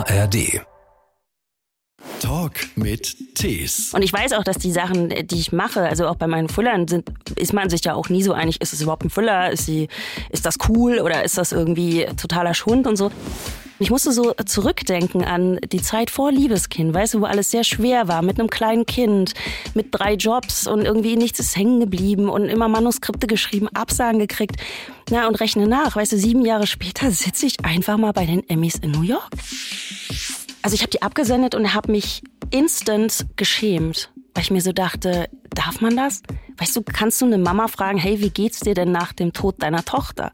ARD. Talk mit Tees. Und ich weiß auch, dass die Sachen, die ich mache, also auch bei meinen Thrillern, ist man sich ja auch nie so einig, ist es überhaupt ein Thriller, ist das cool oder ist das irgendwie totaler Schund und so. Ich musste so zurückdenken an die Zeit vor Liebeskind, weißt du, wo alles sehr schwer war, mit einem kleinen Kind, mit 3 Jobs und irgendwie nichts ist hängen geblieben und immer Manuskripte geschrieben, Absagen gekriegt. Na, und rechne nach, weißt du, 7 Jahre später sitze ich einfach mal bei den Emmys in New York. Also ich habe die abgesendet und habe mich instant geschämt, weil ich mir so dachte, darf man das? Weißt du, kannst du eine Mama fragen, hey, wie geht's dir denn nach dem Tod deiner Tochter?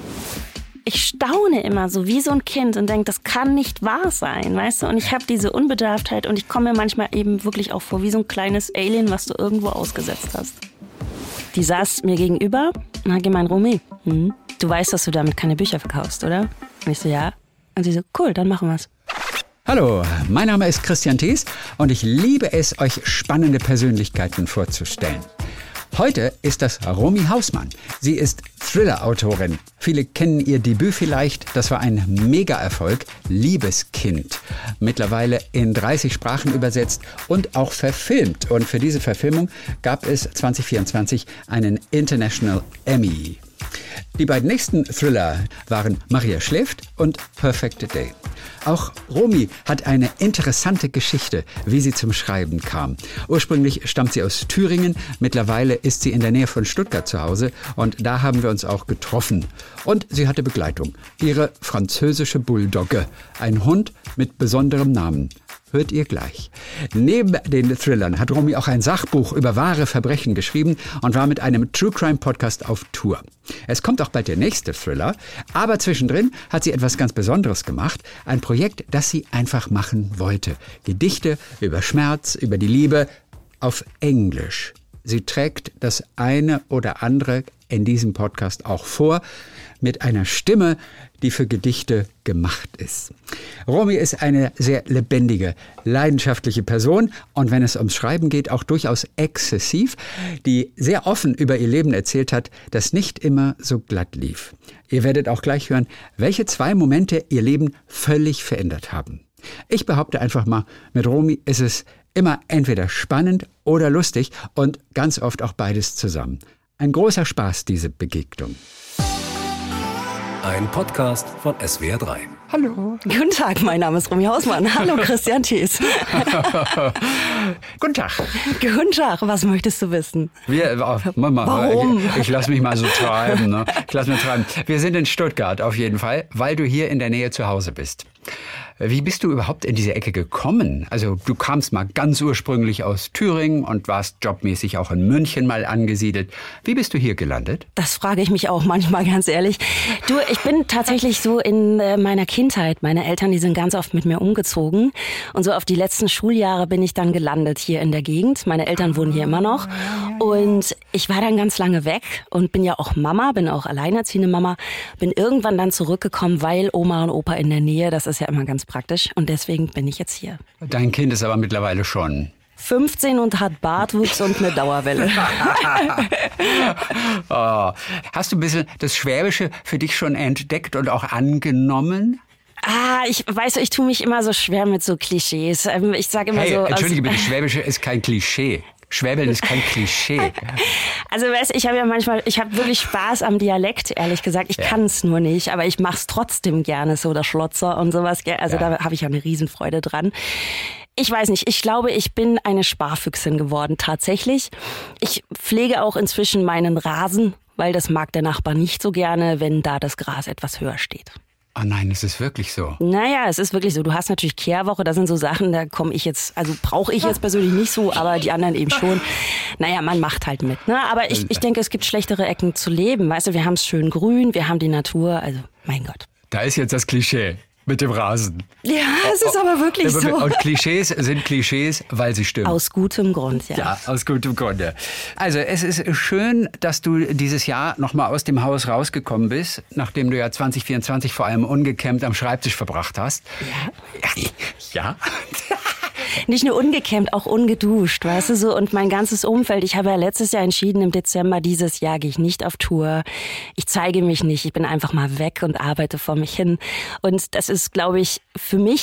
Ich staune immer so wie so ein Kind und denke, das kann nicht wahr sein, weißt du? Und ich habe diese Unbedarftheit und ich komme mir manchmal eben wirklich auch vor wie so ein kleines Alien, was du irgendwo ausgesetzt hast. Die saß mir gegenüber und hat gemeint, Romy, du weißt, dass du damit keine Bücher verkaufst, oder? Und ich so, ja. Und sie so, cool, dann machen wir's. Hallo, mein Name ist Christian Thees und ich liebe es, euch spannende Persönlichkeiten vorzustellen. Heute ist das Romy Hausmann. Sie ist Thriller-Autorin. Viele kennen ihr Debüt vielleicht. Das war ein Mega-Erfolg, Liebeskind. Mittlerweile in 30 Sprachen übersetzt und auch verfilmt. Und für diese Verfilmung gab es 2024 einen International Emmy. Die beiden nächsten Thriller waren Maria schläft und Perfect Day. Auch Romy hat eine interessante Geschichte, wie sie zum Schreiben kam. Ursprünglich stammt sie aus Thüringen, mittlerweile ist sie in der Nähe von Stuttgart zu Hause und da haben wir uns auch getroffen. Und sie hatte Begleitung, ihre französische Bulldogge, ein Hund mit besonderem Namen. Hört ihr gleich. Neben den Thrillern hat Romy auch ein Sachbuch über wahre Verbrechen geschrieben und war mit einem True Crime Podcast auf Tour. Es kommt auch bald der nächste Thriller, aber zwischendrin hat sie etwas ganz Besonderes gemacht. Ein Projekt, das sie einfach machen wollte. Gedichte über Schmerz, über die Liebe auf Englisch. Sie trägt das eine oder andere in diesem Podcast auch vor, mit einer Stimme, die für Gedichte gemacht ist. Romy ist eine sehr lebendige, leidenschaftliche Person und wenn es ums Schreiben geht, auch durchaus exzessiv, die sehr offen über ihr Leben erzählt hat, das nicht immer so glatt lief. Ihr werdet auch gleich hören, welche 2 Momente ihr Leben völlig verändert haben. Ich behaupte einfach mal, mit Romy ist es immer entweder spannend oder lustig und ganz oft auch beides zusammen. Ein großer Spaß, diese Begegnung. Ein Podcast von SWR3. Hallo. Guten Tag, mein Name ist Romy Hausmann. Hallo, Christian Thees. Guten Tag. Guten Tag, was möchtest du wissen? Mama, warum? Ich lasse mich mal so treiben. Ne? Wir sind in Stuttgart auf jeden Fall, weil du hier in der Nähe zu Hause bist. Wie bist du überhaupt in diese Ecke gekommen? Also du kamst mal ganz ursprünglich aus Thüringen und warst jobmäßig auch in München mal angesiedelt. Wie bist du hier gelandet? Das frage ich mich auch manchmal, ganz ehrlich. Du, ich bin tatsächlich so in meiner Kindheit, meine Eltern, die sind ganz oft mit mir umgezogen. Und so auf die letzten Schuljahre bin ich dann gelandet hier in der Gegend. Meine Eltern wohnen hier immer noch. Und ich war dann ganz lange weg und bin ja auch Mama, bin auch alleinerziehende Mama. Bin irgendwann dann zurückgekommen, weil Oma und Opa in der Nähe, das ist ja immer ganz praktisch. Und deswegen bin ich jetzt hier. Dein Kind ist aber mittlerweile schon 15 und hat Bartwuchs und eine Dauerwelle. Oh. Hast du ein bisschen das Schwäbische für dich schon entdeckt und auch angenommen? Ich tue mich immer so schwer mit so Klischees. Ich sage immer so. Entschuldige bitte, Schwäbische ist kein Klischee. Schwäbeln ist kein Klischee. Also weißt, ich habe wirklich Spaß am Dialekt, ehrlich gesagt. Ich kann es nur nicht, aber ich mache es trotzdem gerne, so der Schlotzer und sowas. Also da habe ich auch eine Riesenfreude dran. Ich weiß nicht, ich glaube, ich bin eine Sparfüchsin geworden, tatsächlich. Ich pflege auch inzwischen meinen Rasen, weil das mag der Nachbar nicht so gerne, wenn da das Gras etwas höher steht. Oh nein, es ist wirklich so. Naja, es ist wirklich so. Du hast natürlich Kehrwoche, das sind so Sachen, da komme ich jetzt, also brauche ich jetzt persönlich nicht so, aber die anderen eben schon. Naja, man macht halt mit, ne? Aber ich denke, es gibt schlechtere Ecken zu leben. Weißt du, wir haben es schön grün, wir haben die Natur, also mein Gott. Da ist jetzt das Klischee. Mit dem Rasen. Ja, es ist aber wirklich so. Und Klischees sind Klischees, weil sie stimmen. Aus gutem Grund, ja. Ja, aus gutem Grunde. Also es ist schön, dass du dieses Jahr nochmal aus dem Haus rausgekommen bist, nachdem du ja 2024 vor allem ungekämmt am Schreibtisch verbracht hast. Ja. Nicht nur ungekämmt, auch ungeduscht, weißt du so. Und mein ganzes Umfeld, ich habe ja letztes Jahr entschieden, im Dezember dieses Jahr gehe ich nicht auf Tour. Ich zeige mich nicht, ich bin einfach mal weg und arbeite vor mich hin. Und das ist, glaube ich, für mich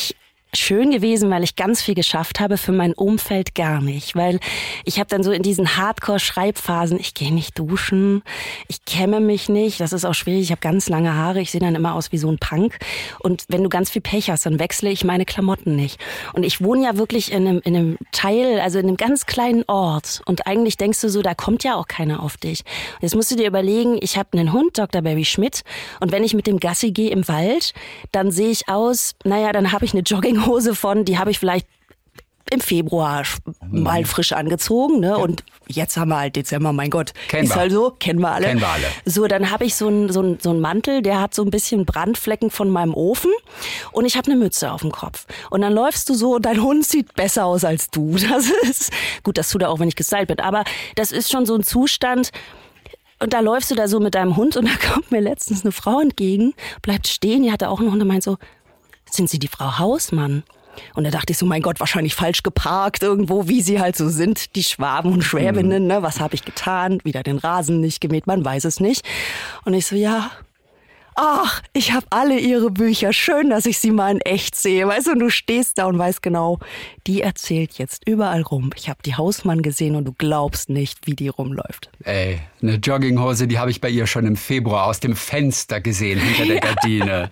schön gewesen, weil ich ganz viel geschafft habe, für mein Umfeld gar nicht. Weil ich habe dann so in diesen Hardcore-Schreibphasen, ich gehe nicht duschen, ich kämme mich nicht, das ist auch schwierig, ich habe ganz lange Haare, ich sehe dann immer aus wie so ein Punk. Und wenn du ganz viel Pech hast, dann wechsle ich meine Klamotten nicht. Und ich wohne ja wirklich in einem Teil, also in einem ganz kleinen Ort. Und eigentlich denkst du so, da kommt ja auch keiner auf dich. Und jetzt musst du dir überlegen, ich habe einen Hund, Dr. Barry Schmidt, und wenn ich mit dem Gassi gehe im Wald, dann sehe ich aus, dann habe ich eine Jogginghose von, die habe ich vielleicht im Februar mal frisch angezogen, ne? Ja. Und jetzt haben wir halt Dezember, mein Gott. Ist halt so, kennen wir alle. So, dann habe ich so einen Mantel, der hat so ein bisschen Brandflecken von meinem Ofen und ich habe eine Mütze auf dem Kopf. Und dann läufst du so und dein Hund sieht besser aus als du. Das ist, gut, das tut er auch, wenn ich gestylt bin, aber das ist schon so ein Zustand. Und da läufst du da so mit deinem Hund und da kommt mir letztens eine Frau entgegen, bleibt stehen, die hatte auch einen Hund und meint so, sind Sie die Frau Hausmann? Und da dachte ich so, mein Gott, wahrscheinlich falsch geparkt irgendwo, wie sie halt so sind, die Schwaben und Schwäbinnen, ne? Was habe ich getan? Wieder den Rasen nicht gemäht, man weiß es nicht. Und ich so, ja, ach, ich habe alle ihre Bücher, schön, dass ich sie mal in echt sehe. Weißt du, und du stehst da und weißt genau, die erzählt jetzt überall rum. Ich habe die Hausmann gesehen und du glaubst nicht, wie die rumläuft. Ey, eine Jogginghose, die habe ich bei ihr schon im Februar aus dem Fenster gesehen, hinter der Gardine.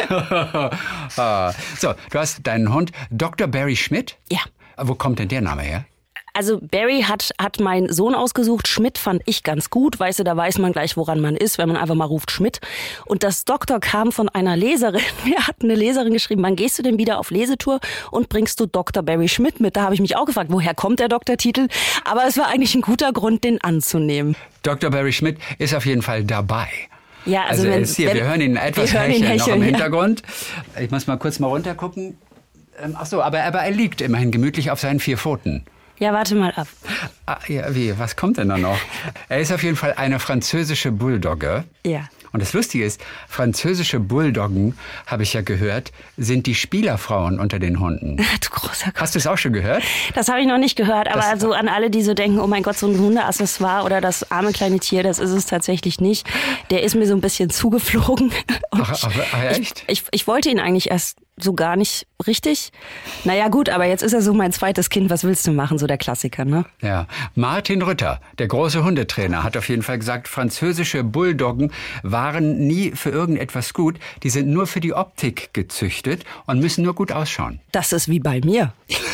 So, du hast deinen Hund Dr. Barry Schmidt? Ja. Wo kommt denn der Name her? Also Barry hat mein Sohn ausgesucht. Schmidt fand ich ganz gut. Weißt du, da weiß man gleich, woran man ist, wenn man einfach mal ruft Schmidt. Und das Doktor kam von einer Leserin. Mir hat eine Leserin geschrieben, wann gehst du denn wieder auf Lesetour und bringst du Dr. Barry Schmidt mit? Da habe ich mich auch gefragt, woher kommt der Doktortitel? Aber es war eigentlich ein guter Grund, den anzunehmen. Dr. Barry Schmidt ist auf jeden Fall dabei. Ja, also wenn, wir hören ihn etwas hecheln noch im Hintergrund. Ich muss mal kurz runter gucken. Ach so, aber er liegt immerhin gemütlich auf seinen 4 Pfoten. Ja, warte mal ab. Ja, wie? Was kommt denn da noch? Er ist auf jeden Fall eine französische Bulldogge. Ja. Und das Lustige ist, französische Bulldoggen, habe ich ja gehört, sind die Spielerfrauen unter den Hunden. Du großer Gott. Hast du es auch schon gehört? Das habe ich noch nicht gehört, aber so an alle, die so denken, oh mein Gott, so ein Hundeaccessoire oder das arme kleine Tier, das ist es tatsächlich nicht. Der ist mir so ein bisschen zugeflogen. Ach, echt? Ich wollte ihn eigentlich erst so gar nicht richtig. Naja gut, aber jetzt ist er so mein zweites Kind. Was willst du machen? So der Klassiker, ne? Ja. Martin Rütter, der große Hundetrainer, hat auf jeden Fall gesagt, französische Bulldoggen waren nie für irgendetwas gut. Die sind nur für die Optik gezüchtet und müssen nur gut ausschauen. Das ist wie bei mir.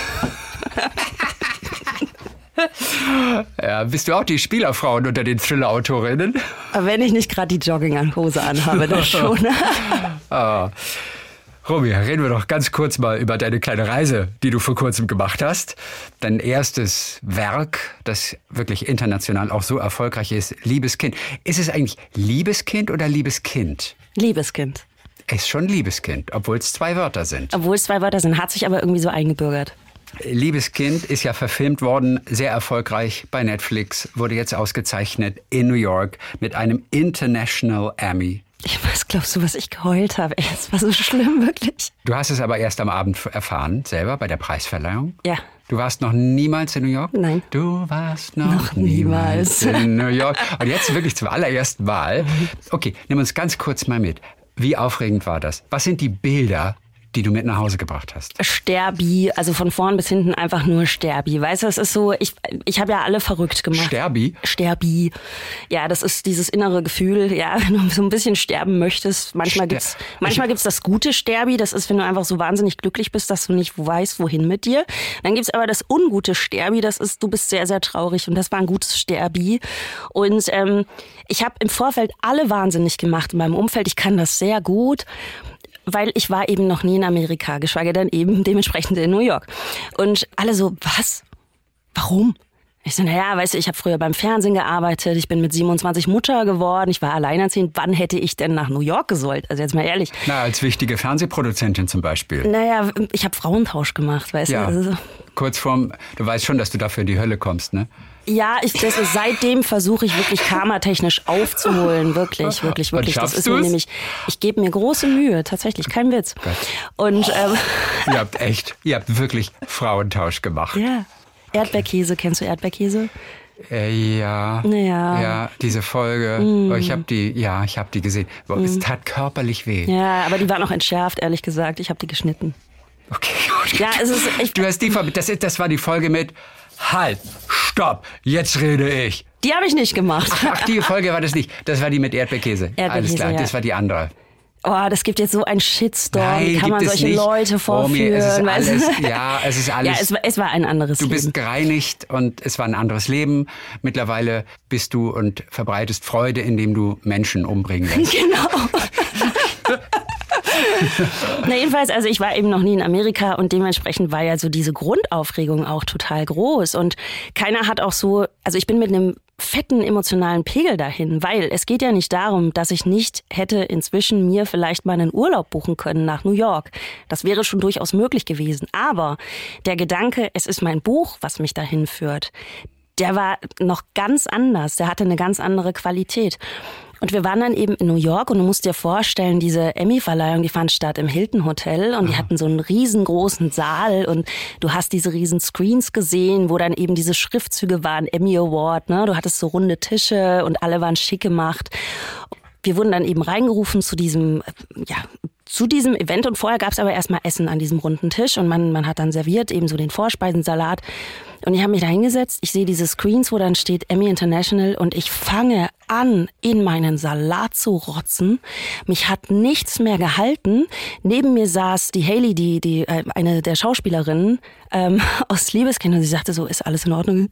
Ja, bist du auch die Spielerfrauen unter den Thriller-Autorinnen? Wenn ich nicht gerade die Jogginghose anhabe, dann schon. Romy, reden wir doch ganz kurz mal über deine kleine Reise, die du vor kurzem gemacht hast. Dein erstes Werk, das wirklich international auch so erfolgreich ist, Liebeskind. Ist es eigentlich Liebeskind oder Liebeskind? Liebeskind. Ist schon Liebeskind, obwohl es 2 Wörter sind. Obwohl es 2 Wörter sind, hat sich aber irgendwie so eingebürgert. Liebeskind ist ja verfilmt worden, sehr erfolgreich bei Netflix, wurde jetzt ausgezeichnet in New York mit einem International Emmy. Was glaubst du, was ich geheult habe? Ey, es war so schlimm, wirklich. Du hast es aber erst am Abend erfahren, selber bei der Preisverleihung? Ja. Du warst noch niemals in New York? Nein. Du warst noch niemals in New York. Und jetzt wirklich zum allerersten Mal. Okay, nimm uns ganz kurz mal mit. Wie aufregend war das? Was sind die Bilder, die du mit nach Hause gebracht hast? Sterbi, also von vorn bis hinten einfach nur Sterbi. Weißt du, es ist so, ich habe ja alle verrückt gemacht. Sterbi? Sterbi. Ja, das ist dieses innere Gefühl, ja, wenn du so ein bisschen sterben möchtest. Manchmal gibt's das gute Sterbi, das ist, wenn du einfach so wahnsinnig glücklich bist, dass du nicht weißt, wohin mit dir. Dann gibt's aber das ungute Sterbi, das ist, du bist sehr, sehr traurig und das war ein gutes Sterbi. Und ich habe im Vorfeld alle wahnsinnig gemacht in meinem Umfeld. Ich kann das sehr gut. Weil ich war eben noch nie in Amerika, geschweige denn eben dementsprechend in New York. Und alle so, was? Warum? Ich so, naja, weißt du, ich habe früher beim Fernsehen gearbeitet, ich bin mit 27 Mutter geworden, ich war alleinerziehend. Wann hätte ich denn nach New York gesollt? Also jetzt mal ehrlich. Na, als wichtige Fernsehproduzentin zum Beispiel. Naja, ich habe Frauentausch gemacht, weißt du. Also, kurz vorm, du weißt schon, dass du dafür in die Hölle kommst, ne? Ja, seitdem versuche ich wirklich karmatechnisch aufzuholen, wirklich. Das ist mir nämlich, ich gebe mir große Mühe, tatsächlich, kein Witz. Gott. Und ihr habt wirklich Frauentausch gemacht. Ja. Erdbeerkäse, kennst du Erdbeerkäse? Ja. Naja. Ja, diese Folge. Ich habe die gesehen. Es tat körperlich weh. Ja, aber die war noch entschärft, ehrlich gesagt. Ich habe die geschnitten. Okay. Ja, es ist... Du hast das war die Folge mit Halt, stopp, jetzt rede ich. Die habe ich nicht gemacht. Ach, die Folge war das nicht. Das war die mit Erdbeerkäse. Alles klar, das war die andere. Oh, das gibt jetzt so einen Shitstorm. Nein, wie kann man solche nicht. Leute vorführen? Es ist alles. Ja, es war ein anderes Leben. Du bist gereinigt und es war ein anderes Leben. Mittlerweile bist du und verbreitest Freude, indem du Menschen umbringen lässt. Genau. Na jedenfalls, also ich war eben noch nie in Amerika und dementsprechend war ja so diese Grundaufregung auch total groß und keiner hat auch so, also ich bin mit einem fetten emotionalen Pegel dahin, weil es geht ja nicht darum, dass ich nicht hätte inzwischen mir vielleicht mal einen Urlaub buchen können nach New York. Das wäre schon durchaus möglich gewesen. Aber der Gedanke, es ist mein Buch, was mich dahin führt, der war noch ganz anders. Der hatte eine ganz andere Qualität. Und wir waren dann eben in New York und du musst dir vorstellen, diese Emmy-Verleihung, die fand statt im Hilton Hotel und die hatten so einen riesengroßen Saal und du hast diese riesen Screens gesehen, wo dann eben diese Schriftzüge waren, Emmy Award, ne? Du hattest so runde Tische und alle waren schick gemacht. Wir wurden dann eben reingerufen zu diesem Event und vorher gab es aber erstmal Essen an diesem runden Tisch und man hat dann serviert eben so den Vorspeisensalat und ich habe mich da hingesetzt, ich sehe diese Screens, wo dann steht Emmy International und ich fange an, in meinen Salat zu rotzen. Mich hat nichts mehr gehalten. Neben mir saß die Hailey, die eine der Schauspielerinnen aus Liebeskind und sie sagte so, ist alles in Ordnung?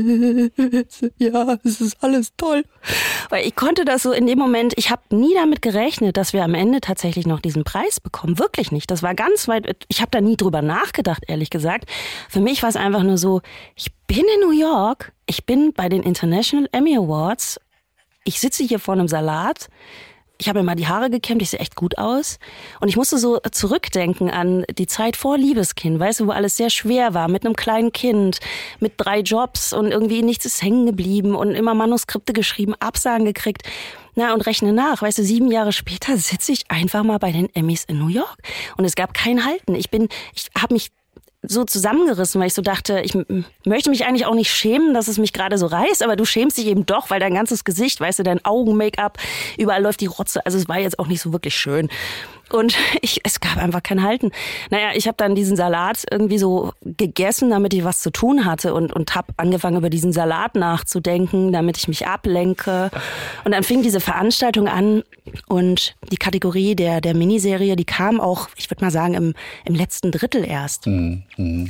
Ja, es ist alles toll. Weil ich konnte das so in dem Moment, ich habe nie damit gerechnet, dass wir am Ende tatsächlich noch diesen Preis bekommen. Wirklich nicht. Das war ganz weit, ich habe da nie drüber nachgedacht, ehrlich gesagt. Für mich war es einfach nur so, ich bin in New York, ich bin bei den International Emmy Awards, ich sitze hier vor einem Salat, ich habe mir mal die Haare gekämmt, ich sehe echt gut aus. Und ich musste so zurückdenken an die Zeit vor Liebeskind, weißt du, wo alles sehr schwer war, mit einem kleinen Kind, mit 3 Jobs und irgendwie nichts ist hängen geblieben und immer Manuskripte geschrieben, Absagen gekriegt. Na, und rechne nach, weißt du, 7 Jahre später sitze ich einfach mal bei den Emmys in New York. Und es gab kein Halten. Ich habe mich so zusammengerissen, weil ich so dachte, ich möchte mich eigentlich auch nicht schämen, dass es mich gerade so reißt, aber du schämst dich eben doch, weil dein ganzes Gesicht, weißt du, dein Augen-Make-up, überall läuft die Rotze, also es war jetzt auch nicht so wirklich schön. Und es gab einfach kein Halten. Naja, ich habe dann diesen Salat irgendwie so gegessen, damit ich was zu tun hatte und habe angefangen, über diesen Salat nachzudenken, damit ich mich ablenke. Und dann fing diese Veranstaltung an und die Kategorie der Miniserie, die kam auch, ich würde mal sagen, im letzten Drittel erst. Und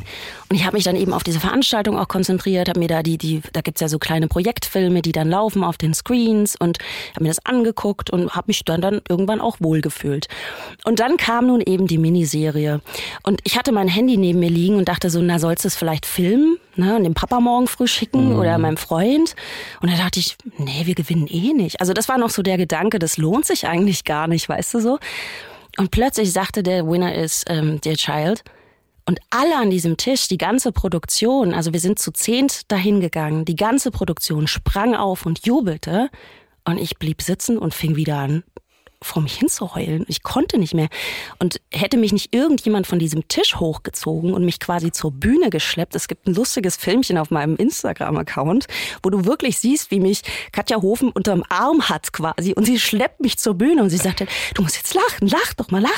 ich habe mich dann eben auf diese Veranstaltung auch konzentriert, habe mir da da gibt's ja so kleine Projektfilme, die dann laufen auf den Screens und habe mir das angeguckt und habe mich dann irgendwann auch wohlgefühlt. Und dann kam nun eben die Miniserie. Und ich hatte mein Handy neben mir liegen und dachte so, na, sollst du es vielleicht filmen, ne, und dem Papa morgen früh schicken oder meinem Freund? Und da dachte ich, nee, wir gewinnen eh nicht. Also das war noch so der Gedanke, das lohnt sich eigentlich gar nicht, weißt du so. Und plötzlich sagte der Winner ist Dear Child. Und alle an diesem Tisch, die ganze Produktion, also wir sind zu 10 dahin gegangen, die ganze Produktion sprang auf und jubelte. Und ich blieb sitzen und fing wieder an, vor mich hinzuheulen. Ich konnte nicht mehr. Und hätte mich nicht irgendjemand von diesem Tisch hochgezogen und mich quasi zur Bühne geschleppt. Es gibt ein lustiges Filmchen auf meinem Instagram-Account, wo du wirklich siehst, wie mich Katja Hofen unterm Arm hat quasi. Und sie schleppt mich zur Bühne und sie sagte, du musst jetzt lachen, lach doch mal.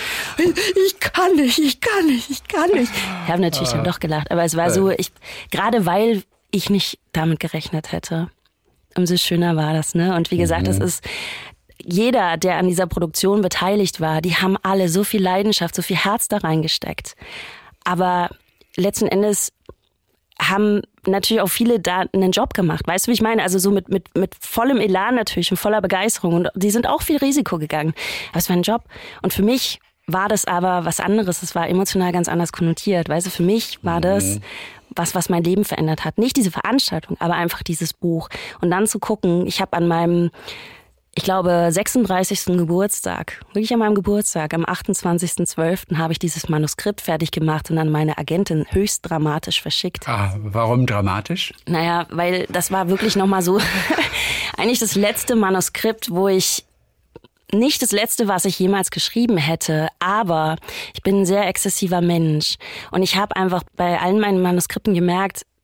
Ich kann nicht. Ich habe natürlich dann doch gelacht. Aber es war so, gerade weil ich nicht damit gerechnet hätte, umso schöner war das, ne? Und wie gesagt, das ist jeder, der an dieser Produktion beteiligt war, die haben alle so viel Leidenschaft, so viel Herz da reingesteckt. Aber letzten Endes haben natürlich auch viele da einen Job gemacht. Weißt du, wie ich meine? Also so mit vollem Elan natürlich und voller Begeisterung. Und die sind auch viel Risiko gegangen. Aber es war ein Job. Und für mich war das aber was anderes. Es war emotional ganz anders konnotiert. Weißt du, für mich war das was mein Leben verändert hat. Nicht diese Veranstaltung, aber einfach dieses Buch. Und dann zu gucken, ich habe an meinem, ich glaube, 36. Geburtstag, wirklich an meinem Geburtstag, am 28.12. habe ich dieses Manuskript fertig gemacht und an meine Agentin höchst dramatisch verschickt. Ah, warum dramatisch? Naja, weil das war wirklich nochmal so eigentlich das letzte Manuskript, nicht das letzte, was ich jemals geschrieben hätte, aber ich bin ein sehr exzessiver Mensch und ich habe einfach bei allen meinen Manuskripten gemerkt,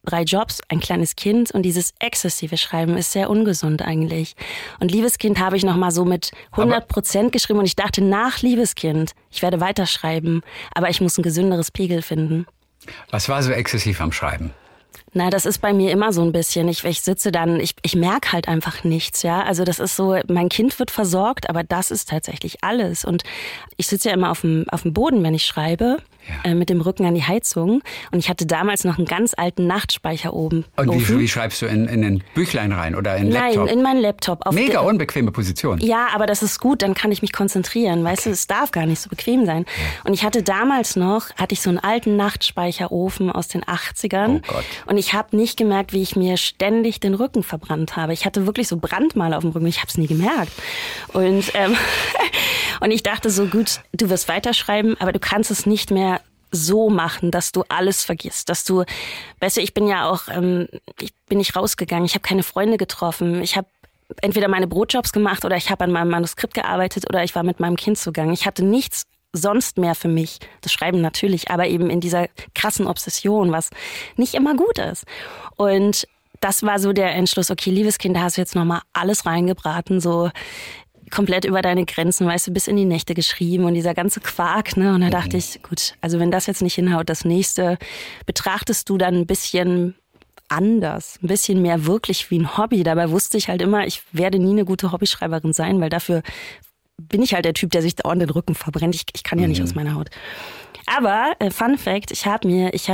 3 Jobs, ein kleines Kind und dieses exzessive Schreiben ist sehr ungesund eigentlich. Und Liebeskind habe ich nochmal so mit 100% geschrieben und ich dachte nach Liebeskind, ich werde weiterschreiben, aber ich muss ein gesünderes Pegel finden. Was war so exzessiv am Schreiben? Na, das ist bei mir immer so ein bisschen. Ich sitze dann, ich merke halt einfach nichts, ja. Also das ist so, mein Kind wird versorgt, aber das ist tatsächlich alles. Und ich sitze ja immer auf dem Boden, wenn ich schreibe, mit dem Rücken an die Heizung. Und ich hatte damals noch einen ganz alten Nachtspeicher oben. Und wie schreibst du in ein Büchlein rein oder in Laptop? Nein, in meinen Laptop. Mega unbequeme Position. Ja, aber das ist gut, dann kann ich mich konzentrieren. Weißt du, es darf gar nicht so bequem sein. Und ich hatte damals hatte ich so einen alten Nachtspeicherofen aus den 80ern. Oh Gott. Und ich habe nicht gemerkt, wie ich mir ständig den Rücken verbrannt habe. Ich hatte wirklich so Brandmale auf dem Rücken. Ich habe es nie gemerkt. Und, und ich dachte so, gut, du wirst weiterschreiben, aber du kannst es nicht mehr so machen, dass du alles vergisst. Dass du, weißt du, ich bin ja auch, ich bin nicht rausgegangen. Ich habe keine Freunde getroffen. Ich habe entweder meine Brotjobs gemacht oder ich habe an meinem Manuskript gearbeitet oder ich war mit meinem Kind zugange. Ich hatte nichts sonst mehr für mich. Das Schreiben natürlich, aber eben in dieser krassen Obsession, was nicht immer gut ist. Und das war so der Entschluss, okay, Liebeskind, da hast du jetzt nochmal alles reingebraten, so komplett über deine Grenzen, weißt du, bis in die Nächte geschrieben und dieser ganze Quark, ne? Und da dachte ich, gut, also wenn das jetzt nicht hinhaut, das nächste betrachtest du dann ein bisschen anders, ein bisschen mehr wirklich wie ein Hobby. Dabei wusste ich halt immer, ich werde nie eine gute Hobbyschreiberin sein, weil dafür bin ich halt der Typ, der sich dauernd den Rücken verbrennt. Ich kann ja nicht aus meiner Haut. Aber, Fun Fact, ich habe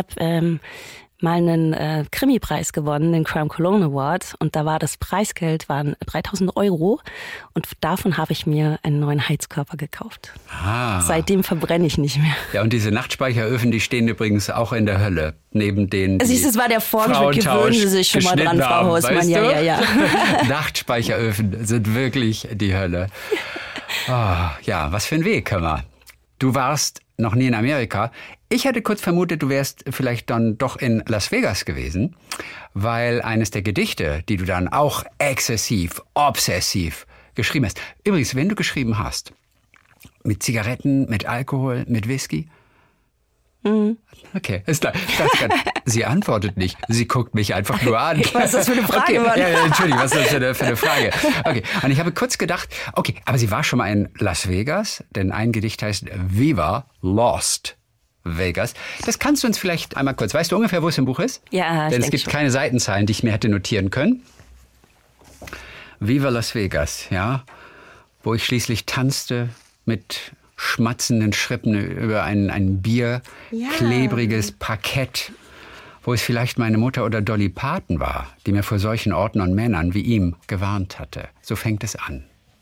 mal einen Krimi-Preis gewonnen, den Crime Cologne Award. Und da war das Preisgeld, waren 3.000 € und davon habe ich mir einen neuen Heizkörper gekauft. Ah. Seitdem verbrenne ich nicht mehr. Ja, und diese Nachtspeicheröfen, die stehen übrigens auch in der Hölle, neben denen Siehst du, es war der Vorschlag, gewöhnen Sie sich schon mal dran, Frau Hausmann. Ja. Nachtspeicheröfen sind wirklich die Hölle. Oh, ja, was für ein Weg, hör mal. Du warst noch nie in Amerika. Ich hätte kurz vermutet, du wärst vielleicht dann doch in Las Vegas gewesen, weil eines der Gedichte, die du dann auch exzessiv, obsessiv geschrieben hast. Übrigens, wenn du geschrieben hast, mit Zigaretten, mit Alkohol, mit Whisky? Mhm. Okay, ist klar. Sie antwortet nicht. Sie guckt mich einfach nur an. Was ist das für eine Frage? Okay. Ja, Entschuldigung, was ist das für eine Frage? Okay, und ich habe kurz gedacht, okay, aber sie war schon mal in Las Vegas, denn ein Gedicht heißt Viva Lost Vegas. Das kannst du uns vielleicht einmal kurz, weißt du ungefähr, wo es im Buch ist? Ja, denn es gibt keine Seitenzahlen, die ich mir hätte notieren können. Viva Las Vegas, ja, wo ich schließlich tanzte mit schmatzenden Schritten über ein bierklebriges Parkett, wo es vielleicht meine Mutter oder Dolly Parton war, die mir vor solchen Orten und Männern wie ihm gewarnt hatte. So fängt es an.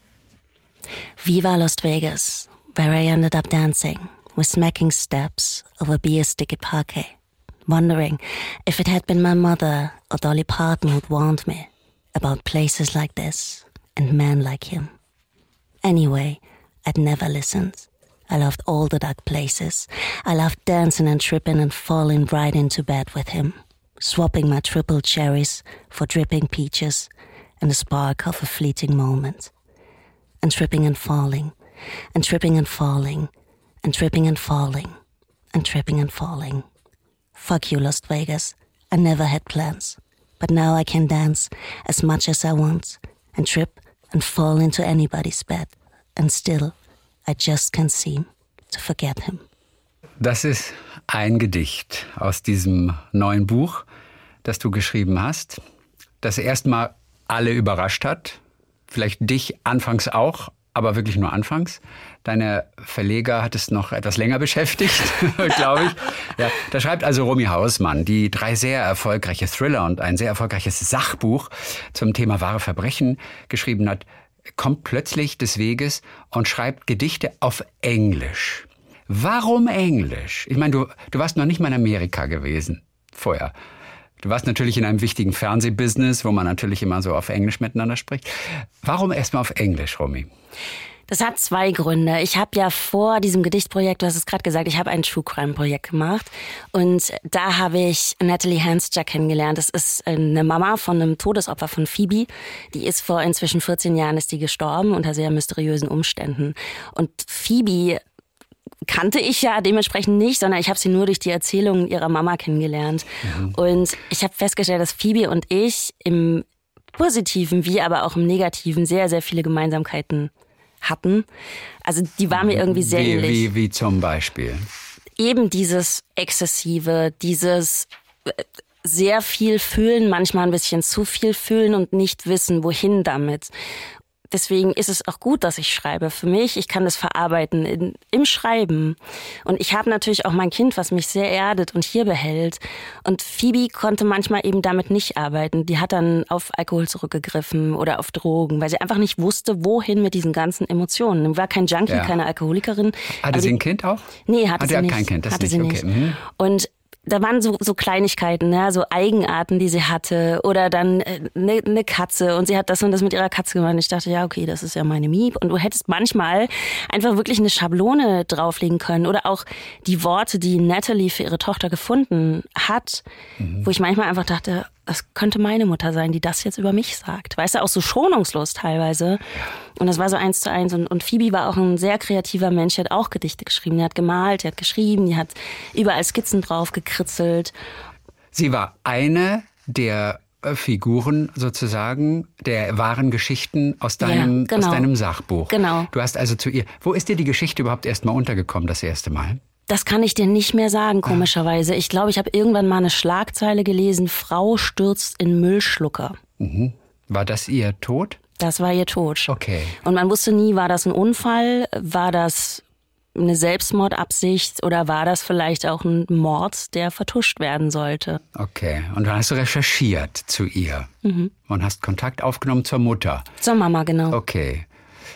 Viva Las Vegas, where I ended up dancing with smacking steps of a beer-sticky parquet, wondering if it had been my mother or Dolly Parton who'd warned me about places like this and men like him. Anyway, I'd never listened. I loved all the dark places. I loved dancing and tripping and falling right into bed with him, swapping my triple cherries for dripping peaches and the spark of a fleeting moment. And tripping and falling, and tripping and falling, and tripping and falling, and tripping and falling. Fuck you, Las Vegas. I never had plans. But now I can dance as much as I want and trip and fall into anybody's bed. And still, I just can't seem to forget him. Das ist ein Gedicht aus diesem neuen Buch, das du geschrieben hast, das erstmal alle überrascht hat. Vielleicht dich anfangs auch, aber wirklich nur anfangs. Deine Verleger hat es noch etwas länger beschäftigt, glaube ich. Ja, da schreibt also Romy Hausmann, die 3 sehr erfolgreiche Thriller und ein sehr erfolgreiches Sachbuch zum Thema wahre Verbrechen geschrieben hat, kommt plötzlich des Weges und schreibt Gedichte auf Englisch. Warum Englisch? Ich meine, du warst noch nicht mal in Amerika gewesen vorher. Du warst natürlich in einem wichtigen Fernsehbusiness, wo man natürlich immer so auf Englisch miteinander spricht. Warum erstmal auf Englisch, Romy? Das hat 2 Gründe. Ich habe ja vor diesem Gedichtprojekt, du hast es gerade gesagt, ich habe ein True Crime Projekt gemacht und da habe ich Natalie Hanscher kennengelernt. Das ist eine Mama von einem Todesopfer von Phoebe. Die ist vor inzwischen 14 Jahren ist die gestorben unter sehr mysteriösen Umständen. Und Phoebe kannte ich ja dementsprechend nicht, sondern ich habe sie nur durch die Erzählungen ihrer Mama kennengelernt. Und ich habe festgestellt, dass Phoebe und ich im Positiven wie aber auch im Negativen sehr, sehr viele Gemeinsamkeiten hatten. Also die war mir irgendwie sehr ähnlich. Wie zum Beispiel? Eben dieses Exzessive, dieses sehr viel fühlen, manchmal ein bisschen zu viel fühlen und nicht wissen, wohin damit. Deswegen ist es auch gut, dass ich schreibe. Für mich, ich kann das verarbeiten im Schreiben. Und ich habe natürlich auch mein Kind, was mich sehr erdet und hier behält. Und Phoebe konnte manchmal eben damit nicht arbeiten. Die hat dann auf Alkohol zurückgegriffen oder auf Drogen, weil sie einfach nicht wusste, wohin mit diesen ganzen Emotionen. Sie war kein Junkie, keine Alkoholikerin. Hatte sie ein Kind auch? Nee, hatte sie nicht. Kein Kind, das hatte nicht. Sie Okay. nicht. Und da waren so Kleinigkeiten, ne? So Eigenarten, die sie hatte. Oder dann eine Katze und sie hat das und das mit ihrer Katze gemacht. Und ich dachte, ja, okay, das ist ja meine Miep. Und du hättest manchmal einfach wirklich eine Schablone drauflegen können. Oder auch die Worte, die Natalie für ihre Tochter gefunden hat, wo ich manchmal einfach dachte, das könnte meine Mutter sein, die das jetzt über mich sagt. Weißt du, auch so schonungslos teilweise. Und das war so 1:1. Und Phoebe war auch ein sehr kreativer Mensch. Die hat auch Gedichte geschrieben. Die hat gemalt, die hat geschrieben, die hat überall Skizzen drauf gekritzelt. Sie war eine der Figuren sozusagen der wahren Geschichten aus deinem Sachbuch. Genau. Du hast also zu ihr... Wo ist dir die Geschichte überhaupt erst mal untergekommen, das erste Mal? Das kann ich dir nicht mehr sagen, komischerweise. Ich glaube, ich habe irgendwann mal eine Schlagzeile gelesen, Frau stürzt in Müllschlucker. Mhm. War das ihr Tod? Das war ihr Tod. Okay. Und man wusste nie, war das ein Unfall, war das eine Selbstmordabsicht oder war das vielleicht auch ein Mord, der vertuscht werden sollte? Okay. Und dann hast du recherchiert zu ihr und hast Kontakt aufgenommen zur Mutter. Zur Mama, genau. Okay.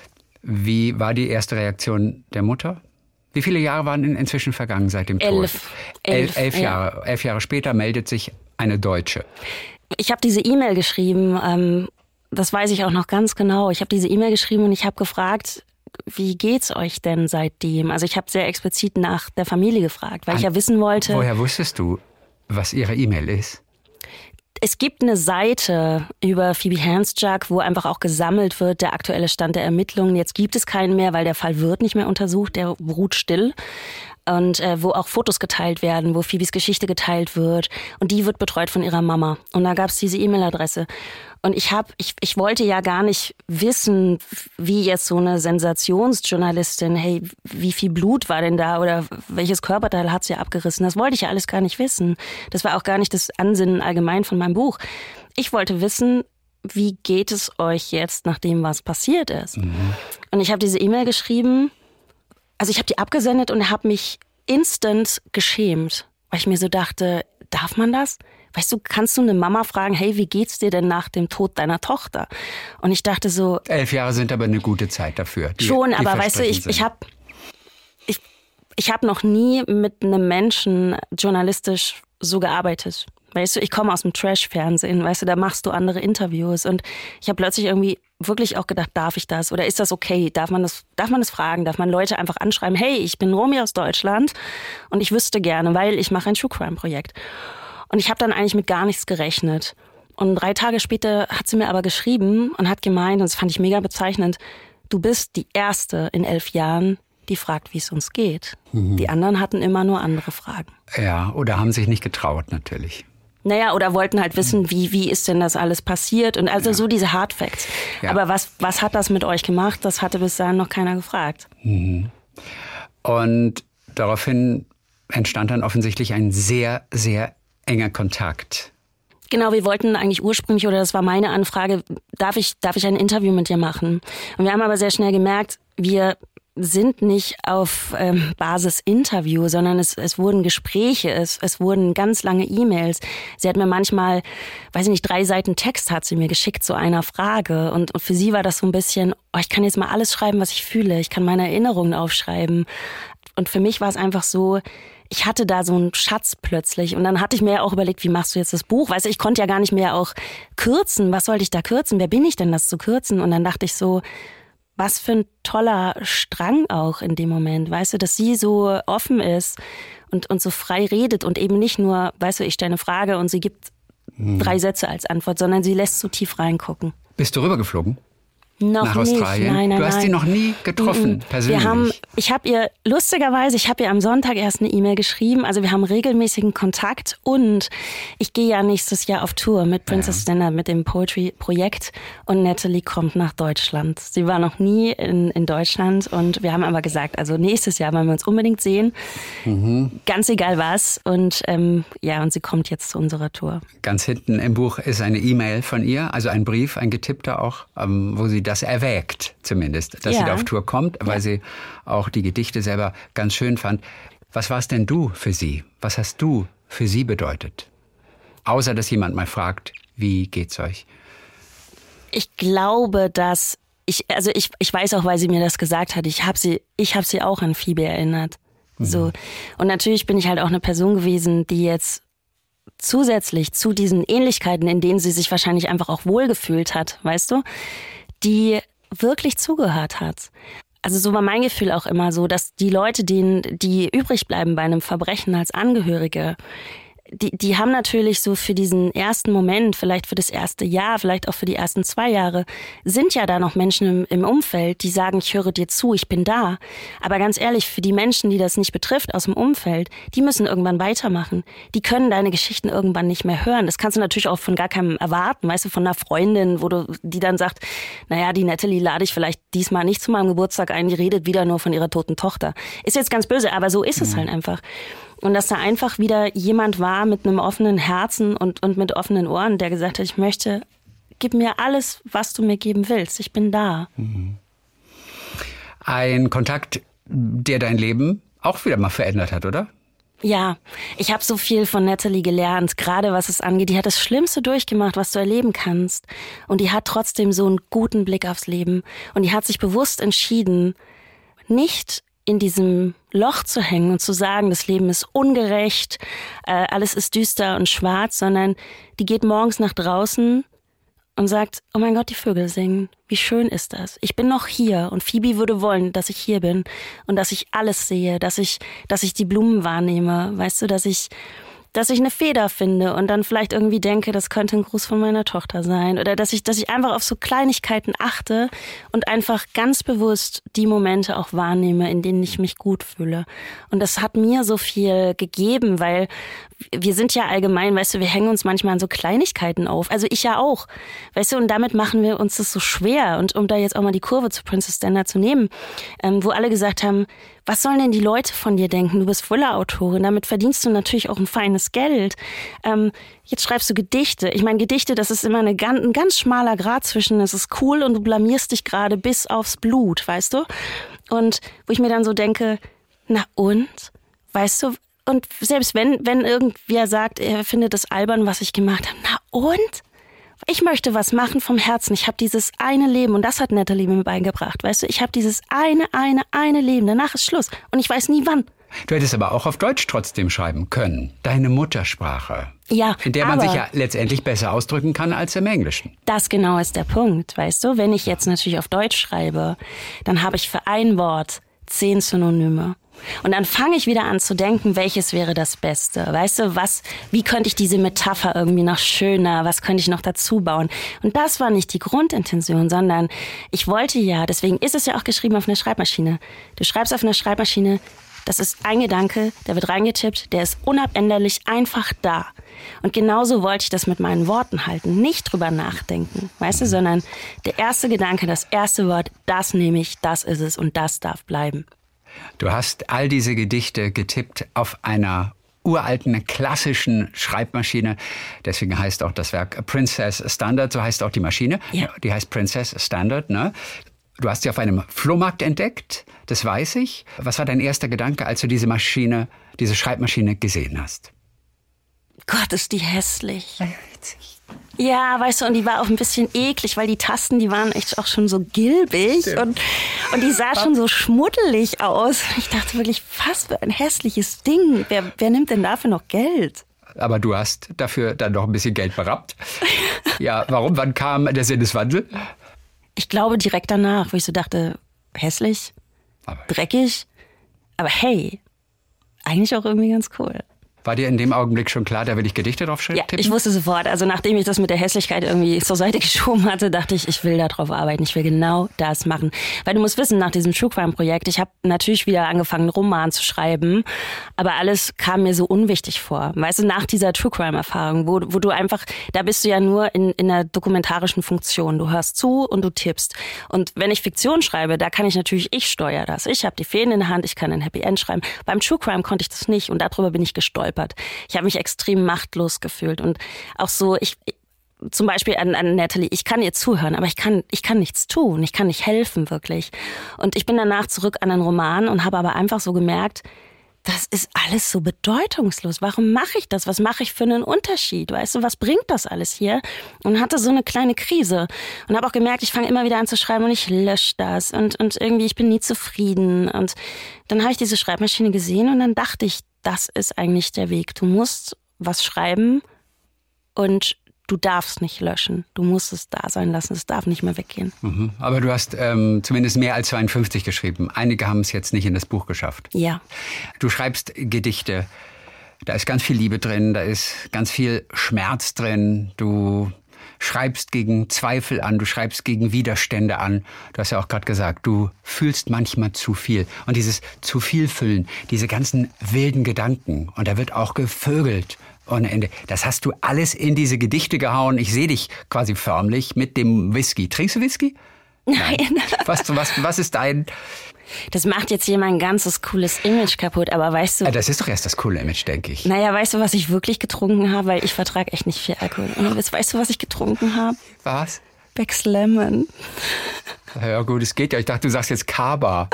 Wie war die erste Reaktion der Mutter? Wie viele Jahre waren inzwischen vergangen seit dem Tod? 11 Jahre. 11 Jahre später meldet sich eine Deutsche. Ich habe diese E-Mail geschrieben, das weiß ich auch noch ganz genau. Ich habe diese E-Mail geschrieben und ich habe gefragt, wie geht's euch denn seitdem? Also ich habe sehr explizit nach der Familie gefragt, weil ich ja wissen wollte... Woher wusstest du, was ihre E-Mail ist? Es gibt eine Seite über Phoebe Handsjuk, wo einfach auch gesammelt wird, der aktuelle Stand der Ermittlungen. Jetzt gibt es keinen mehr, weil der Fall wird nicht mehr untersucht, der ruht still. Und wo auch Fotos geteilt werden, wo Phoebes Geschichte geteilt wird. Und die wird betreut von ihrer Mama. Und da gab es diese E-Mail-Adresse. Und ich wollte ja gar nicht wissen, wie jetzt so eine Sensationsjournalistin, hey, wie viel Blut war denn da oder welches Körperteil hat sie abgerissen? Das wollte ich ja alles gar nicht wissen. Das war auch gar nicht das Ansinnen allgemein von meinem Buch. Ich wollte wissen, wie geht es euch jetzt, nachdem was passiert ist? Und ich habe diese E-Mail geschrieben, also ich habe die abgesendet und habe mich instant geschämt, weil ich mir so dachte, darf man das? Weißt du, kannst du eine Mama fragen, hey, wie geht's dir denn nach dem Tod deiner Tochter? Und ich dachte so... 11 Jahre sind aber eine gute Zeit dafür. Schon, aber weißt du, ich hab noch nie mit einem Menschen journalistisch so gearbeitet. Weißt du, ich komme aus dem Trash-Fernsehen, weißt du, da machst du andere Interviews. Und ich habe plötzlich irgendwie wirklich auch gedacht, darf ich das? Oder ist das okay? Darf man das fragen? Darf man Leute einfach anschreiben, hey, ich bin Romy aus Deutschland und ich wüsste gerne, weil ich mache ein True-Crime-Projekt. Und ich habe dann eigentlich mit gar nichts gerechnet. Und 3 Tage später hat sie mir aber geschrieben und hat gemeint, und das fand ich mega bezeichnend, du bist die Erste in 11 Jahren, die fragt, wie es uns geht. Die anderen hatten immer nur andere Fragen. Ja, oder haben sich nicht getraut natürlich. Naja, oder wollten halt wissen, wie ist denn das alles passiert? Und also so diese Hard Facts. Ja. Aber was hat das mit euch gemacht? Das hatte bis dahin noch keiner gefragt. Und daraufhin entstand dann offensichtlich ein sehr, sehr enger Kontakt. Genau, wir wollten eigentlich ursprünglich, oder das war meine Anfrage, darf ich ein Interview mit dir machen? Und wir haben aber sehr schnell gemerkt, wir sind nicht auf Basis Interview, sondern es wurden Gespräche, es wurden ganz lange E-Mails. Sie hat mir manchmal, 3 Seiten Text hat sie mir geschickt zu einer Frage. Und für sie war das so ein bisschen, ich kann jetzt mal alles schreiben, was ich fühle. Ich kann meine Erinnerungen aufschreiben. Und für mich war es einfach so, ich hatte da so einen Schatz plötzlich. Und dann hatte ich mir ja auch überlegt, wie machst du jetzt das Buch? Weißt du, ich konnte ja gar nicht mehr auch kürzen. Was sollte ich da kürzen? Wer bin ich denn, das zu kürzen? Und dann dachte ich so, was für ein toller Strang auch in dem Moment, weißt du, dass sie so offen ist und so frei redet und eben nicht nur, weißt du, ich stelle eine Frage und sie gibt 3 Sätze als Antwort, sondern sie lässt so tief reingucken. Bist du rübergeflogen? nach Australien? Nein, du hast sie noch nie getroffen, persönlich? Ich habe ihr am Sonntag erst eine E-Mail geschrieben. Also wir haben regelmäßigen Kontakt und ich gehe ja nächstes Jahr auf Tour mit Princess Standard, mit dem Poetry-Projekt und Natalie kommt nach Deutschland. Sie war noch nie in Deutschland und wir haben aber gesagt, also nächstes Jahr wollen wir uns unbedingt sehen. Ganz egal was und und sie kommt jetzt zu unserer Tour. Ganz hinten im Buch ist eine E-Mail von ihr, also ein Brief, ein getippter auch, wo sie das erwägt zumindest, dass sie da auf Tour kommt, weil sie auch die Gedichte selber ganz schön fand. Was warst denn du für sie? Was hast du für sie bedeutet? Außer, dass jemand mal fragt, wie geht's euch? Ich glaube, dass ich weiß auch, weil sie mir das gesagt hat, ich habe sie auch an Phoebe erinnert. So. Und natürlich bin ich halt auch eine Person gewesen, die jetzt zusätzlich zu diesen Ähnlichkeiten, in denen sie sich wahrscheinlich einfach auch wohlgefühlt hat, weißt du, die wirklich zugehört hat. Also so war mein Gefühl auch immer so, dass die Leute, die übrig bleiben bei einem Verbrechen als Angehörige, die haben natürlich so für diesen ersten Moment, vielleicht für das erste Jahr, vielleicht auch für die ersten 2 Jahre, sind ja da noch Menschen im Umfeld, die sagen, ich höre dir zu, ich bin da. Aber ganz ehrlich, für die Menschen, die das nicht betrifft aus dem Umfeld, die müssen irgendwann weitermachen. Die können deine Geschichten irgendwann nicht mehr hören. Das kannst du natürlich auch von gar keinem erwarten, weißt du, von einer Freundin, die dann sagt, naja, die Natalie lade ich vielleicht diesmal nicht zu meinem Geburtstag ein, die redet wieder nur von ihrer toten Tochter. Ist jetzt ganz böse, aber so ist es halt einfach. Und dass da einfach wieder jemand war mit einem offenen Herzen und mit offenen Ohren, der gesagt hat, gib mir alles, was du mir geben willst. Ich bin da. Ein Kontakt, der dein Leben auch wieder mal verändert hat, oder? Ja, ich habe so viel von Natalie gelernt, gerade was es angeht. Die hat das Schlimmste durchgemacht, was du erleben kannst. Und die hat trotzdem so einen guten Blick aufs Leben. Und die hat sich bewusst entschieden, nicht in diesem Loch zu hängen und zu sagen, das Leben ist ungerecht, alles ist düster und schwarz, sondern die geht morgens nach draußen und sagt, oh mein Gott, die Vögel singen, wie schön ist das? Ich bin noch hier und Phoebe würde wollen, dass ich hier bin und dass ich alles sehe, dass ich die Blumen wahrnehme, weißt du, dass ich eine Feder finde und dann vielleicht irgendwie denke, das könnte ein Gruß von meiner Tochter sein. Oder dass ich einfach auf so Kleinigkeiten achte und einfach ganz bewusst die Momente auch wahrnehme, in denen ich mich gut fühle. Und das hat mir so viel gegeben, weil wir sind ja allgemein, weißt du, wir hängen uns manchmal an so Kleinigkeiten auf. Also ich ja auch. Weißt du, und damit machen wir uns das so schwer. Und um da jetzt auch mal die Kurve zu Princess Standard zu nehmen, wo alle gesagt haben, was sollen denn die Leute von dir denken? Du bist Thriller-Autorin, damit verdienst du natürlich auch ein feines Geld. Jetzt schreibst du Gedichte. Ich meine, Gedichte, das ist immer ein ganz schmaler Grat zwischen, es ist cool und du blamierst dich gerade bis aufs Blut, weißt du? Und wo ich mir dann so denke, na und? Weißt du, und selbst wenn irgendwer sagt, er findet es albern, was ich gemacht habe, na und? Ich möchte was machen vom Herzen. Ich habe dieses eine Leben und das hat Natalie mir beigebracht. Weißt du, ich habe dieses eine Leben. Danach ist Schluss und ich weiß nie wann. Du hättest aber auch auf Deutsch trotzdem schreiben können. Deine Muttersprache. Ja, in der man sich ja letztendlich besser ausdrücken kann als im Englischen. Das genau ist der Punkt, weißt du. Wenn ich jetzt natürlich auf Deutsch schreibe, dann habe ich für ein Wort 10 Synonyme. Und dann fange ich wieder an zu denken, welches wäre das Beste? Weißt du, wie könnte ich diese Metapher irgendwie noch schöner, was könnte ich noch dazu bauen? Und das war nicht die Grundintention, sondern ich wollte ja, deswegen ist es ja auch geschrieben auf einer Schreibmaschine. Du schreibst auf einer Schreibmaschine, das ist ein Gedanke, der wird reingetippt, der ist unabänderlich einfach da. Und genauso wollte ich das mit meinen Worten halten, nicht drüber nachdenken, weißt du, sondern der erste Gedanke, das erste Wort, das nehme ich, das ist es und das darf bleiben. Du hast all diese Gedichte getippt auf einer uralten, klassischen Schreibmaschine. Deswegen heißt auch das Werk Princess Standard, so heißt auch die Maschine. Ja. Die heißt Princess Standard, ne? Du hast sie auf einem Flohmarkt entdeckt, das weiß ich. Was war dein erster Gedanke, als du diese Schreibmaschine gesehen hast? Gott, ist die hässlich. Ja, weißt du, und die war auch ein bisschen eklig, weil die Tasten, die waren echt auch schon so gilbig und die sah schon so schmuddelig aus. Ich dachte wirklich, was für ein hässliches Ding. Wer nimmt denn dafür noch Geld? Aber du hast dafür dann noch ein bisschen Geld berappt. Ja, warum? Wann kam der Sinneswandel? Ich glaube direkt danach, wo ich so dachte, hässlich, dreckig, aber hey, eigentlich auch irgendwie ganz cool. War dir in dem Augenblick schon klar, da will ich Gedichte drauf tippen? Ja, ich wusste sofort. Also nachdem ich das mit der Hässlichkeit irgendwie zur Seite geschoben hatte, dachte ich will da drauf arbeiten. Ich will genau das machen. Weil du musst wissen, nach diesem True Crime Projekt, ich habe natürlich wieder angefangen, einen Roman zu schreiben, aber alles kam mir so unwichtig vor. Weißt du, nach dieser True Crime Erfahrung, wo du einfach, da bist du ja nur in einer dokumentarischen Funktion. Du hörst zu und du tippst. Und wenn ich Fiktion schreibe, da kann ich natürlich, ich steuere das. Ich habe die Fäden in der Hand, ich kann ein Happy End schreiben. Beim True Crime konnte ich das nicht und darüber bin ich gestolpert. Ich habe mich extrem machtlos gefühlt und auch so, zum Beispiel an Natalie, ich kann ihr zuhören, aber ich kann nichts tun, ich kann nicht helfen wirklich. Und ich bin danach zurück an den Roman und habe aber einfach so gemerkt, das ist alles so bedeutungslos. Warum mache ich das? Was mache ich für einen Unterschied? Weißt du, was bringt das alles hier? Und hatte so eine kleine Krise und habe auch gemerkt, ich fange immer wieder an zu schreiben und ich lösche das und irgendwie, ich bin nie zufrieden. Und dann habe ich diese Schreibmaschine gesehen und dann dachte ich, das ist eigentlich der Weg. Du musst was schreiben und du darfst nicht löschen. Du musst es da sein lassen. Es darf nicht mehr weggehen. Mhm. Aber du hast zumindest mehr als 52 geschrieben. Einige haben es jetzt nicht in das Buch geschafft. Ja. Du schreibst Gedichte. Da ist ganz viel Liebe drin. Da ist ganz viel Schmerz drin. Du schreibst gegen Zweifel an. Du schreibst gegen Widerstände an. Du hast ja auch gerade gesagt, du fühlst manchmal zu viel. Und dieses zu viel füllen, diese ganzen wilden Gedanken. Und da wird auch gevögelt. Ohne Ende. Das hast du alles in diese Gedichte gehauen. Ich sehe dich quasi förmlich mit dem Whisky. Trinkst du Whisky? Nein. Was ist dein... Das macht jetzt hier mein ganzes cooles Image kaputt, aber weißt du... Das ist doch erst das coole Image, denke ich. Naja, weißt du, was ich wirklich getrunken habe? Weil ich vertrage echt nicht viel Alkohol. Und weißt du, was ich getrunken habe? Was? Beck's Lemon. Ja gut, es geht ja. Ich dachte, du sagst jetzt Kaba.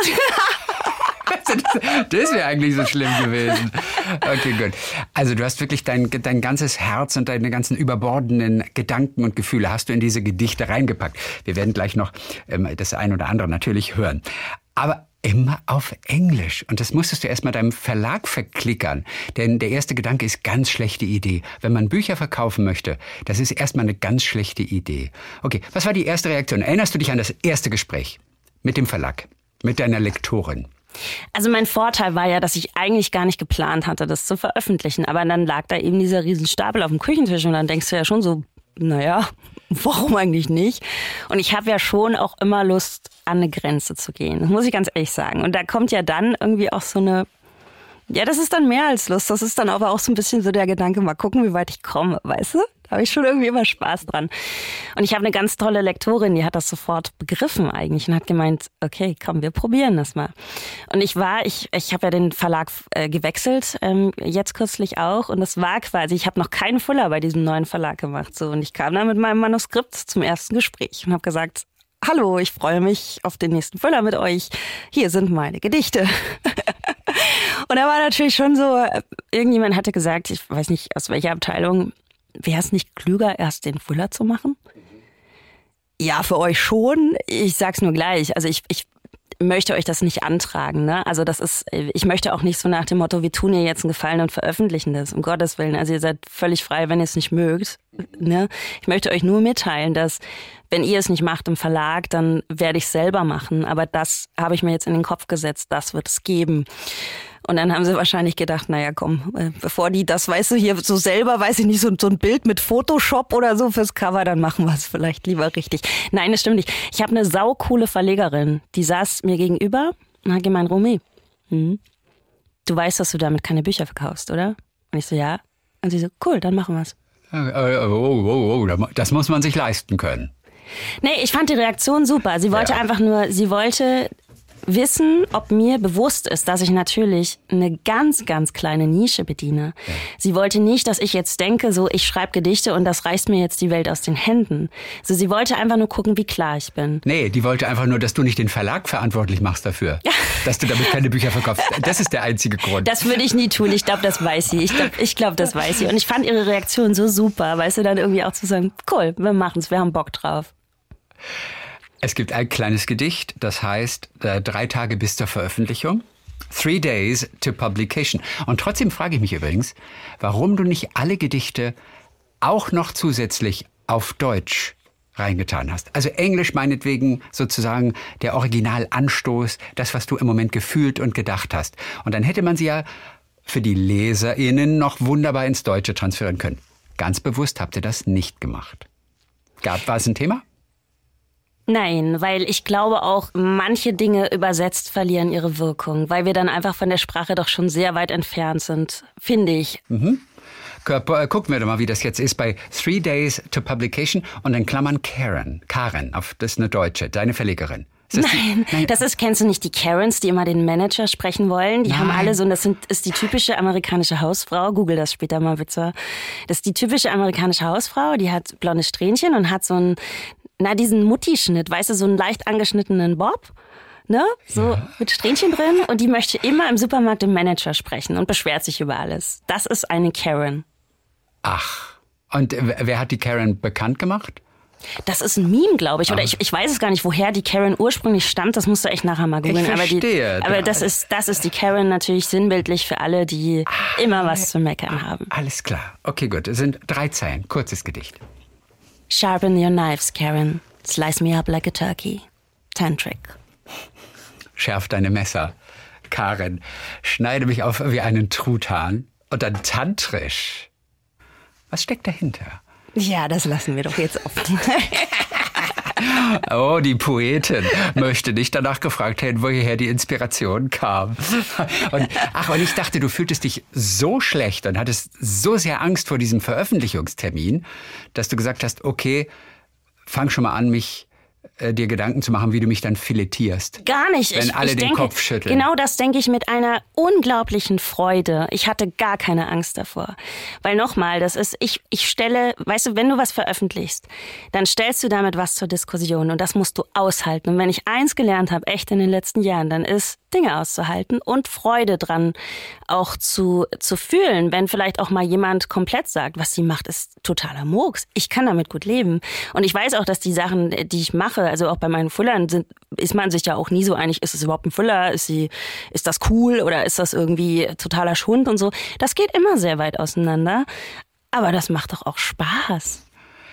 Das wäre eigentlich so schlimm gewesen. Okay, gut. Also du hast wirklich dein ganzes Herz und deine ganzen überbordenden Gedanken und Gefühle hast du in diese Gedichte reingepackt. Wir werden gleich noch das ein oder andere natürlich hören. Aber immer auf Englisch. Und das musstest du erstmal deinem Verlag verklickern. Denn der erste Gedanke ist ganz schlechte Idee. Wenn man Bücher verkaufen möchte, das ist erstmal eine ganz schlechte Idee. Okay, was war die erste Reaktion? Erinnerst du dich an das erste Gespräch mit dem Verlag, mit deiner Lektorin? Also mein Vorteil war ja, dass ich eigentlich gar nicht geplant hatte, das zu veröffentlichen. Aber dann lag da eben dieser Riesenstapel auf dem Küchentisch und dann denkst du ja schon so, naja, warum eigentlich nicht? Und ich habe ja schon auch immer Lust, an eine Grenze zu gehen. Das muss ich ganz ehrlich sagen. Und da kommt ja dann irgendwie auch so eine, ja, das ist dann mehr als Lust. Das ist dann aber auch so ein bisschen so der Gedanke, mal gucken, wie weit ich komme, weißt du? Da habe ich schon irgendwie immer Spaß dran. Und ich habe eine ganz tolle Lektorin, die hat das sofort begriffen eigentlich und hat gemeint, okay, komm, wir probieren das mal. Und ich habe ja den Verlag gewechselt, jetzt kürzlich auch. Und das war quasi, ich habe noch keinen Fuller bei diesem neuen Verlag gemacht. So. Und ich kam dann mit meinem Manuskript zum ersten Gespräch und habe gesagt, hallo, ich freue mich auf den nächsten Fuller mit euch. Hier sind meine Gedichte. Und da war natürlich schon so, irgendjemand hatte gesagt, ich weiß nicht aus welcher Abteilung, wäre es nicht klüger, erst den Fuller zu machen? Ja, für euch schon. Ich sag's nur gleich. Also ich möchte euch das nicht antragen, ne? Also das ist, ich möchte auch nicht so nach dem Motto, wir tun ihr jetzt einen Gefallen und veröffentlichen das, um Gottes Willen. Also ihr seid völlig frei, wenn ihr es nicht mögt, ne? Ich möchte euch nur mitteilen, dass wenn ihr es nicht macht im Verlag, dann werde ich es selber machen. Aber das habe ich mir jetzt in den Kopf gesetzt, das wird es geben. Und dann haben sie wahrscheinlich gedacht, naja komm, bevor die das, weißt du, hier so selber, weiß ich nicht, so ein Bild mit Photoshop oder so fürs Cover, dann machen wir es vielleicht lieber richtig. Nein, das stimmt nicht. Ich habe eine saukoole Verlegerin, die saß mir gegenüber und hat gemeint, Romy, du weißt, dass du damit keine Bücher verkaufst, oder? Und ich so, ja. Und sie so, cool, dann machen wir es. Das muss man sich leisten können. Nee, ich fand die Reaktion super. Sie wollte einfach nur, sie wollte wissen, ob mir bewusst ist, dass ich natürlich eine ganz, ganz kleine Nische bediene. Ja. Sie wollte nicht, dass ich jetzt denke, so ich schreibe Gedichte und das reißt mir jetzt die Welt aus den Händen. So, sie wollte einfach nur gucken, wie klar ich bin. Nee, die wollte einfach nur, dass du nicht den Verlag verantwortlich machst dafür, dass du damit keine Bücher verkaufst. Das ist der einzige Grund. Das würde ich nie tun. Ich glaube, das weiß sie. Ich glaube, das weiß sie. Und ich fand ihre Reaktion so super, weißt du, dann irgendwie auch zu sagen, cool, wir machen's, wir haben Bock drauf. Es gibt ein kleines Gedicht, das heißt 3 Tage bis zur Veröffentlichung. 3 days to publication. Und trotzdem frage ich mich übrigens, warum du nicht alle Gedichte auch noch zusätzlich auf Deutsch reingetan hast. Also Englisch meinetwegen sozusagen der Originalanstoß, das, was du im Moment gefühlt und gedacht hast. Und dann hätte man sie ja für die LeserInnen noch wunderbar ins Deutsche transferieren können. Ganz bewusst habt ihr das nicht gemacht. War es ein Thema? Nein, weil ich glaube auch, manche Dinge übersetzt verlieren ihre Wirkung, weil wir dann einfach von der Sprache doch schon sehr weit entfernt sind, finde ich. Gucken wir doch mal, wie das jetzt ist bei 3 Days to Publication und in Klammern Karen, das ist eine Deutsche, deine Verlegerin. Nein, kennst du nicht die Karens, die immer den Manager sprechen wollen? Die haben alle so, ist die typische amerikanische Hausfrau. Google das später mal bitte. Das ist die typische amerikanische Hausfrau, die hat blonde Strähnchen und hat so diesen Mutti-Schnitt, weißt du, so einen leicht angeschnittenen Bob, ne? So mit Strähnchen drin und die möchte immer im Supermarkt den Manager sprechen und beschwert sich über alles. Das ist eine Karen. Ach, und wer hat die Karen bekannt gemacht? Das ist ein Meme, glaube ich. Oder ich weiß es gar nicht, woher die Karen ursprünglich stammt. Das musst du echt nachher mal googeln. Aber das ist die Karen natürlich sinnbildlich für alle, die immer was zu meckern haben. Alles klar. Okay, gut. Es sind 3 Zeilen. Kurzes Gedicht. Sharpen your knives, Karen. Slice me up like a turkey. Tantric. Schärf deine Messer, Karen. Schneide mich auf wie einen Truthahn. Und dann tantrisch. Was steckt dahinter? Ja, das lassen wir doch jetzt offen. Oh, die Poetin möchte nicht danach gefragt haben, woher die Inspiration kam. Und ich dachte, du fühltest dich so schlecht und hattest so sehr Angst vor diesem Veröffentlichungstermin, dass du gesagt hast, okay, fang schon mal an, dir Gedanken zu machen, wie du mich dann filetierst. Gar nicht. Wenn alle den Kopf schütteln. Genau das denke ich mit einer unglaublichen Freude. Ich hatte gar keine Angst davor. Weil nochmal, ich stelle, weißt du, wenn du was veröffentlichst, dann stellst du damit was zur Diskussion und das musst du aushalten. Und wenn ich eins gelernt habe, echt in den letzten Jahren, dann ist Dinge auszuhalten und Freude dran auch zu fühlen. Wenn vielleicht auch mal jemand komplett sagt, was sie macht, ist totaler Murks. Ich kann damit gut leben. Und ich weiß auch, dass die Sachen, die ich mache, also auch bei meinen Füllern, ist man sich ja auch nie so einig, ist es überhaupt ein Füller, ist das cool oder ist das irgendwie totaler Schund und so. Das geht immer sehr weit auseinander, aber das macht doch auch Spaß.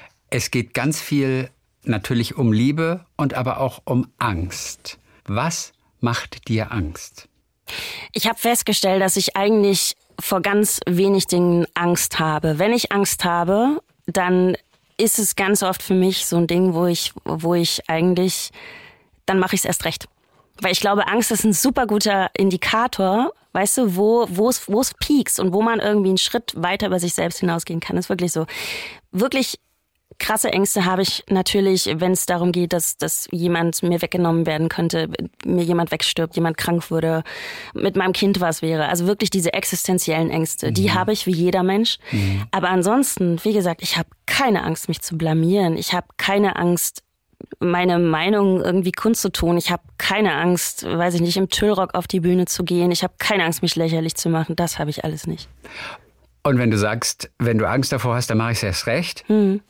Es geht ganz viel natürlich um Liebe und aber auch um Angst. Was macht dir Angst? Ich habe festgestellt, dass ich eigentlich vor ganz wenig Dingen Angst habe. Wenn ich Angst habe, dann ist es ganz oft für mich so ein Ding, wo ich eigentlich, dann mache ich es erst recht. Weil ich glaube, Angst ist ein super guter Indikator, weißt du, wo es piekst und wo man irgendwie einen Schritt weiter über sich selbst hinausgehen kann. Das ist wirklich so. Wirklich krasse Ängste habe ich natürlich, wenn es darum geht, dass jemand mir weggenommen werden könnte, mir jemand wegstirbt, jemand krank würde, mit meinem Kind was wäre. Also wirklich diese existenziellen Ängste, die habe ich wie jeder Mensch. Aber ansonsten, wie gesagt, ich habe keine Angst, mich zu blamieren. Ich habe keine Angst, meine Meinung irgendwie kundzutun. Ich habe keine Angst, weiß ich nicht, im Tüllrock auf die Bühne zu gehen. Ich habe keine Angst, mich lächerlich zu machen. Das habe ich alles nicht. Und wenn du sagst, wenn du Angst davor hast, dann mache ich es erst recht.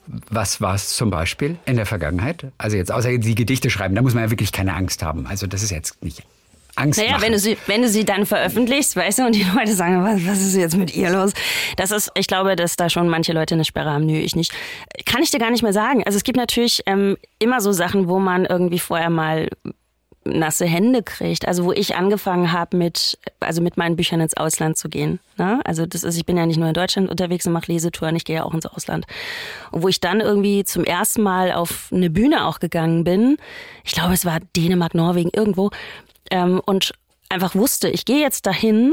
Was war es zum Beispiel in der Vergangenheit? Also jetzt außer die Gedichte schreiben, da muss man ja wirklich keine Angst haben. Also das ist jetzt nicht Angst machen. Naja, wenn du sie dann veröffentlichst, weißt du, und die Leute sagen, was ist jetzt mit ihr los? Ich glaube, dass da schon manche Leute eine Sperre haben. Nö, ich nicht. Kann ich dir gar nicht mehr sagen. Also es gibt natürlich immer so Sachen, wo man irgendwie vorher mal nasse Hände kriegt. Also wo ich angefangen habe mit meinen Büchern ins Ausland zu gehen. Ne? Also ich bin ja nicht nur in Deutschland unterwegs und mache Lesetouren, ich gehe ja auch ins Ausland. Und wo ich dann irgendwie zum ersten Mal auf eine Bühne auch gegangen bin, ich glaube es war Dänemark, Norwegen, irgendwo, und einfach wusste, ich gehe jetzt dahin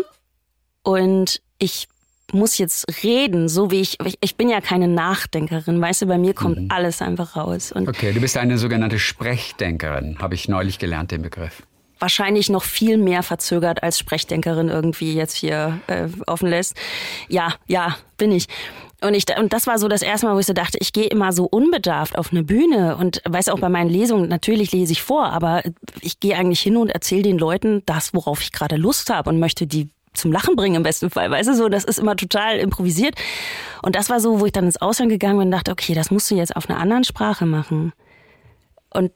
und ich muss jetzt reden, so wie ich bin ja keine Nachdenkerin, weißt du, bei mir kommt alles einfach raus. Und okay, du bist eine sogenannte Sprechdenkerin, habe ich neulich gelernt, den Begriff. Wahrscheinlich noch viel mehr verzögert als Sprechdenkerin irgendwie jetzt hier offen lässt. Ja, bin ich. Und das war so das erste Mal, wo ich so dachte, ich gehe immer so unbedarft auf eine Bühne und weiß auch bei meinen Lesungen, natürlich lese ich vor, aber ich gehe eigentlich hin und erzähle den Leuten das, worauf ich gerade Lust habe und möchte die zum Lachen bringen im besten Fall, weißt du, so, das ist immer total improvisiert. Und das war so, wo ich dann ins Ausland gegangen bin und dachte, okay, das musst du jetzt auf einer anderen Sprache machen. Und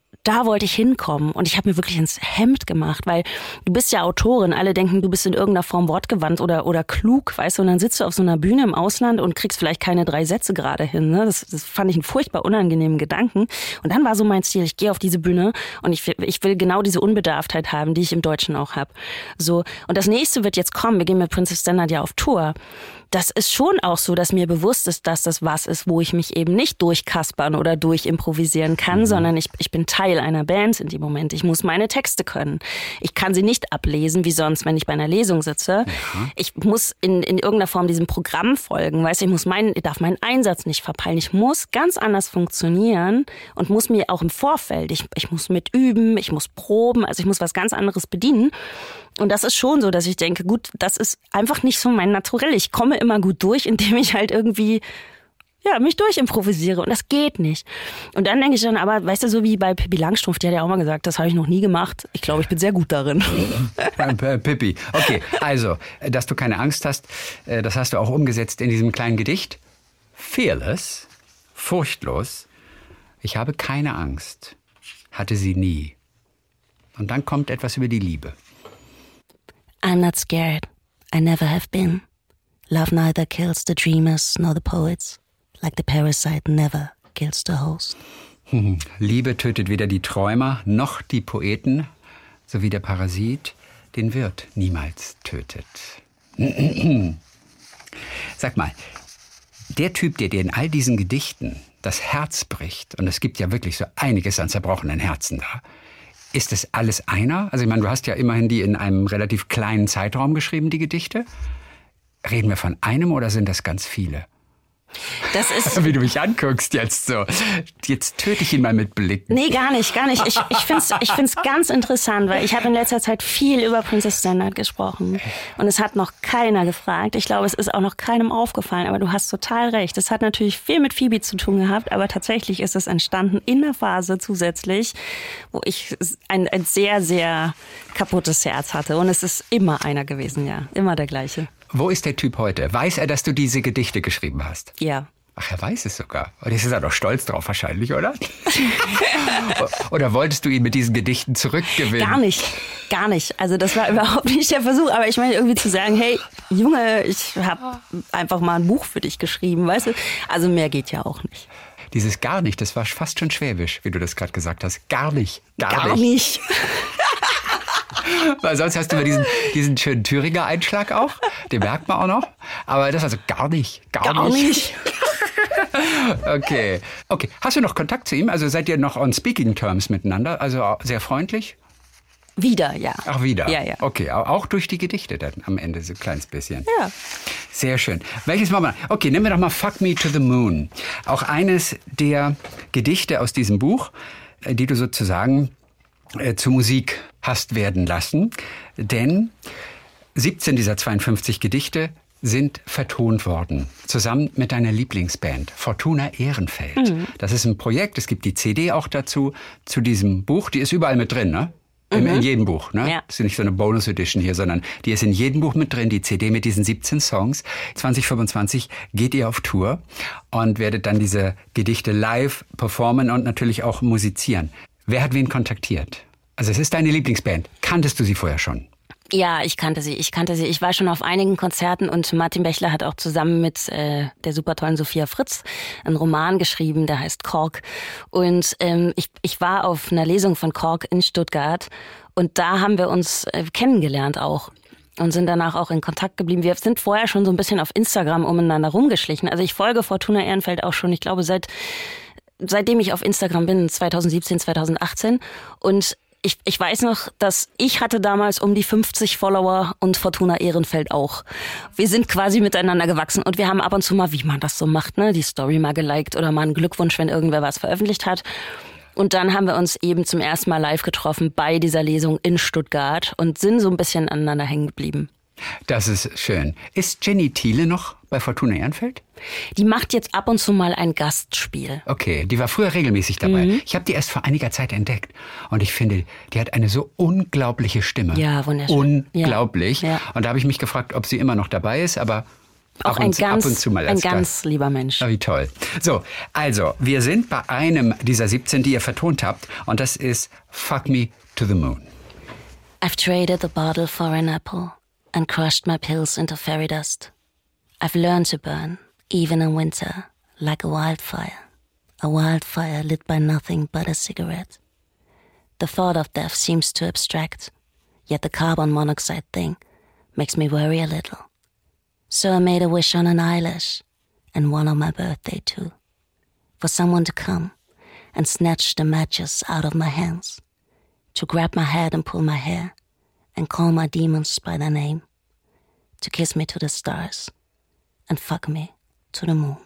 da wollte ich hinkommen und ich habe mir wirklich ins Hemd gemacht, weil du bist ja Autorin, alle denken, du bist in irgendeiner Form wortgewandt oder klug, weißt du, und dann sitzt du auf so einer Bühne im Ausland und kriegst vielleicht keine 3 Sätze gerade hin. Ne? Das fand ich einen furchtbar unangenehmen Gedanken. Und dann war so mein Ziel, ich gehe auf diese Bühne und ich will genau diese Unbedarftheit haben, die ich im Deutschen auch habe. So, und das nächste wird jetzt kommen, wir gehen mit Princess Standard ja auf Tour. Das ist schon auch so, dass mir bewusst ist, dass das was ist, wo ich mich eben nicht durchkaspern oder durchimprovisieren kann, sondern ich bin Teil einer Band in dem Moment. Ich muss meine Texte können. Ich kann sie nicht ablesen, wie sonst, wenn ich bei einer Lesung sitze. Ich muss in irgendeiner Form diesem Programm folgen. Weißt du, ich darf meinen Einsatz nicht verpeilen. Ich muss ganz anders funktionieren und muss mir auch im Vorfeld, ich muss mit üben, ich muss proben, also ich muss was ganz anderes bedienen. Und das ist schon so, dass ich denke, gut, das ist einfach nicht so mein Naturell. Ich komme immer gut durch, indem ich halt irgendwie mich durchimprovisiere. Und das geht nicht. Und dann denke ich dann aber, weißt du, so wie bei Pippi Langstrumpf, die hat ja auch mal gesagt, das habe ich noch nie gemacht. Ich glaube, ich bin sehr gut darin. Pippi. Okay, also, dass du keine Angst hast, das hast du auch umgesetzt in diesem kleinen Gedicht. Fearless, furchtlos. Ich habe keine Angst. Hatte sie nie. Und dann kommt etwas über die Liebe. I'm not scared. I never have been. Love neither kills the dreamers nor the poets. Like the parasite never kills the host. Liebe tötet weder die Träumer noch die Poeten, so wie der Parasit den Wirt niemals tötet. Sag mal, der Typ, der dir in all diesen Gedichten das Herz bricht, und es gibt ja wirklich so einiges an zerbrochenen Herzen da, ist das alles einer? Also ich meine, du hast ja immerhin die in einem relativ kleinen Zeitraum geschrieben, die Gedichte. Reden wir von einem oder sind das ganz viele? Das ist, wie du mich anguckst jetzt so. Jetzt töte ich ihn mal mit Blicken. Nee, gar nicht. Ich find's ganz interessant, weil ich habe in letzter Zeit viel über Princess Standard gesprochen. Und es hat noch keiner gefragt. Ich glaube, es ist auch noch keinem aufgefallen. Aber du hast total recht. Es hat natürlich viel mit Phoebe zu tun gehabt. Aber tatsächlich ist es entstanden in der Phase zusätzlich, wo ich ein sehr, sehr kaputtes Herz hatte. Und es ist immer einer gewesen, ja. Immer der gleiche. Wo ist der Typ heute? Weiß er, dass du diese Gedichte geschrieben hast? Ja. Ach, er weiß es sogar. Und jetzt ist er doch stolz drauf wahrscheinlich, oder? Oder wolltest du ihn mit diesen Gedichten zurückgewinnen? Gar nicht. Also das war überhaupt nicht der Versuch. Aber ich meine irgendwie zu sagen, hey, Junge, ich habe einfach mal ein Buch für dich geschrieben, weißt du? Also mehr geht ja auch nicht. Dieses gar nicht, das war fast schon schwäbisch, wie du das gerade gesagt hast. Gar nicht. Gar nicht. Weil sonst hast du immer diesen schönen Thüringer Einschlag auch. Den merkt man auch noch. Aber das war so gar nicht. Gar nicht. Okay. Hast du noch Kontakt zu ihm? Also seid ihr noch on speaking terms miteinander? Also sehr freundlich? Wieder, ja. Ach, wieder? Ja. Okay, auch durch die Gedichte dann am Ende so ein kleines bisschen. Ja. Sehr schön. Welches machen wir? Okay, nehmen wir doch mal Fuck Me to the Moon. Auch eines der Gedichte aus diesem Buch, die du sozusagen zur Musik hast werden lassen. Denn 17 dieser 52 Gedichte sind vertont worden, zusammen mit deiner Lieblingsband, Fortuna Ehrenfeld. Das ist ein Projekt, es gibt die CD auch dazu, zu diesem Buch. Die ist überall mit drin, ne? In jedem Buch, ne? Ja. Das ist nicht so eine Bonus-Edition hier, sondern die ist in jedem Buch mit drin, die CD mit diesen 17 Songs. 2025 geht ihr auf Tour und werdet dann diese Gedichte live performen und natürlich auch musizieren. Wer hat wen kontaktiert? Also es ist deine Lieblingsband. Kanntest du sie vorher schon? Ja, ich kannte sie. Ich war schon auf einigen Konzerten und Martin Bechler hat auch zusammen mit der super tollen Sophia Fritz einen Roman geschrieben, der heißt Kork. Und ich war auf einer Lesung von Kork in Stuttgart und da haben wir uns kennengelernt auch. Und sind danach auch in Kontakt geblieben. Wir sind vorher schon so ein bisschen auf Instagram umeinander rumgeschlichen. Also ich folge Fortuna Ehrenfeld auch schon, ich glaube, seitdem ich auf Instagram bin, 2017, 2018. Und ich weiß noch, dass ich hatte damals um die 50 Follower und Fortuna Ehrenfeld auch. Wir sind quasi miteinander gewachsen und wir haben ab und zu mal, wie man das so macht, ne, die Story mal geliked oder mal einen Glückwunsch, wenn irgendwer was veröffentlicht hat. Und dann haben wir uns eben zum ersten Mal live getroffen bei dieser Lesung in Stuttgart und sind so ein bisschen aneinander hängen geblieben. Das ist schön. Ist Jenny Thiele noch bei Fortuna Ehrenfeld? Die macht jetzt ab und zu mal ein Gastspiel. Okay, die war früher regelmäßig dabei. Ich habe die erst vor einiger Zeit entdeckt. Und ich finde, die hat eine so unglaubliche Stimme. Ja, wunderschön. Unglaublich. Ja. Und da habe ich mich gefragt, ob sie immer noch dabei ist, aber Auch ab und zu mal als ein ganz lieber Mensch. Wie toll. So, also, wir sind bei einem dieser 17, die ihr vertont habt. Und das ist Fuck Me to the Moon. I've traded the bottle for an apple and crushed my pills into fairy dust. I've learned to burn, even in winter, like a wildfire lit by nothing but a cigarette. The thought of death seems too abstract, yet the carbon monoxide thing makes me worry a little. So I made a wish on an eyelash, and one on my birthday too, for someone to come and snatch the matches out of my hands, to grab my head and pull my hair, and call my demons by their name, to kiss me to the stars, and fuck me to the moon.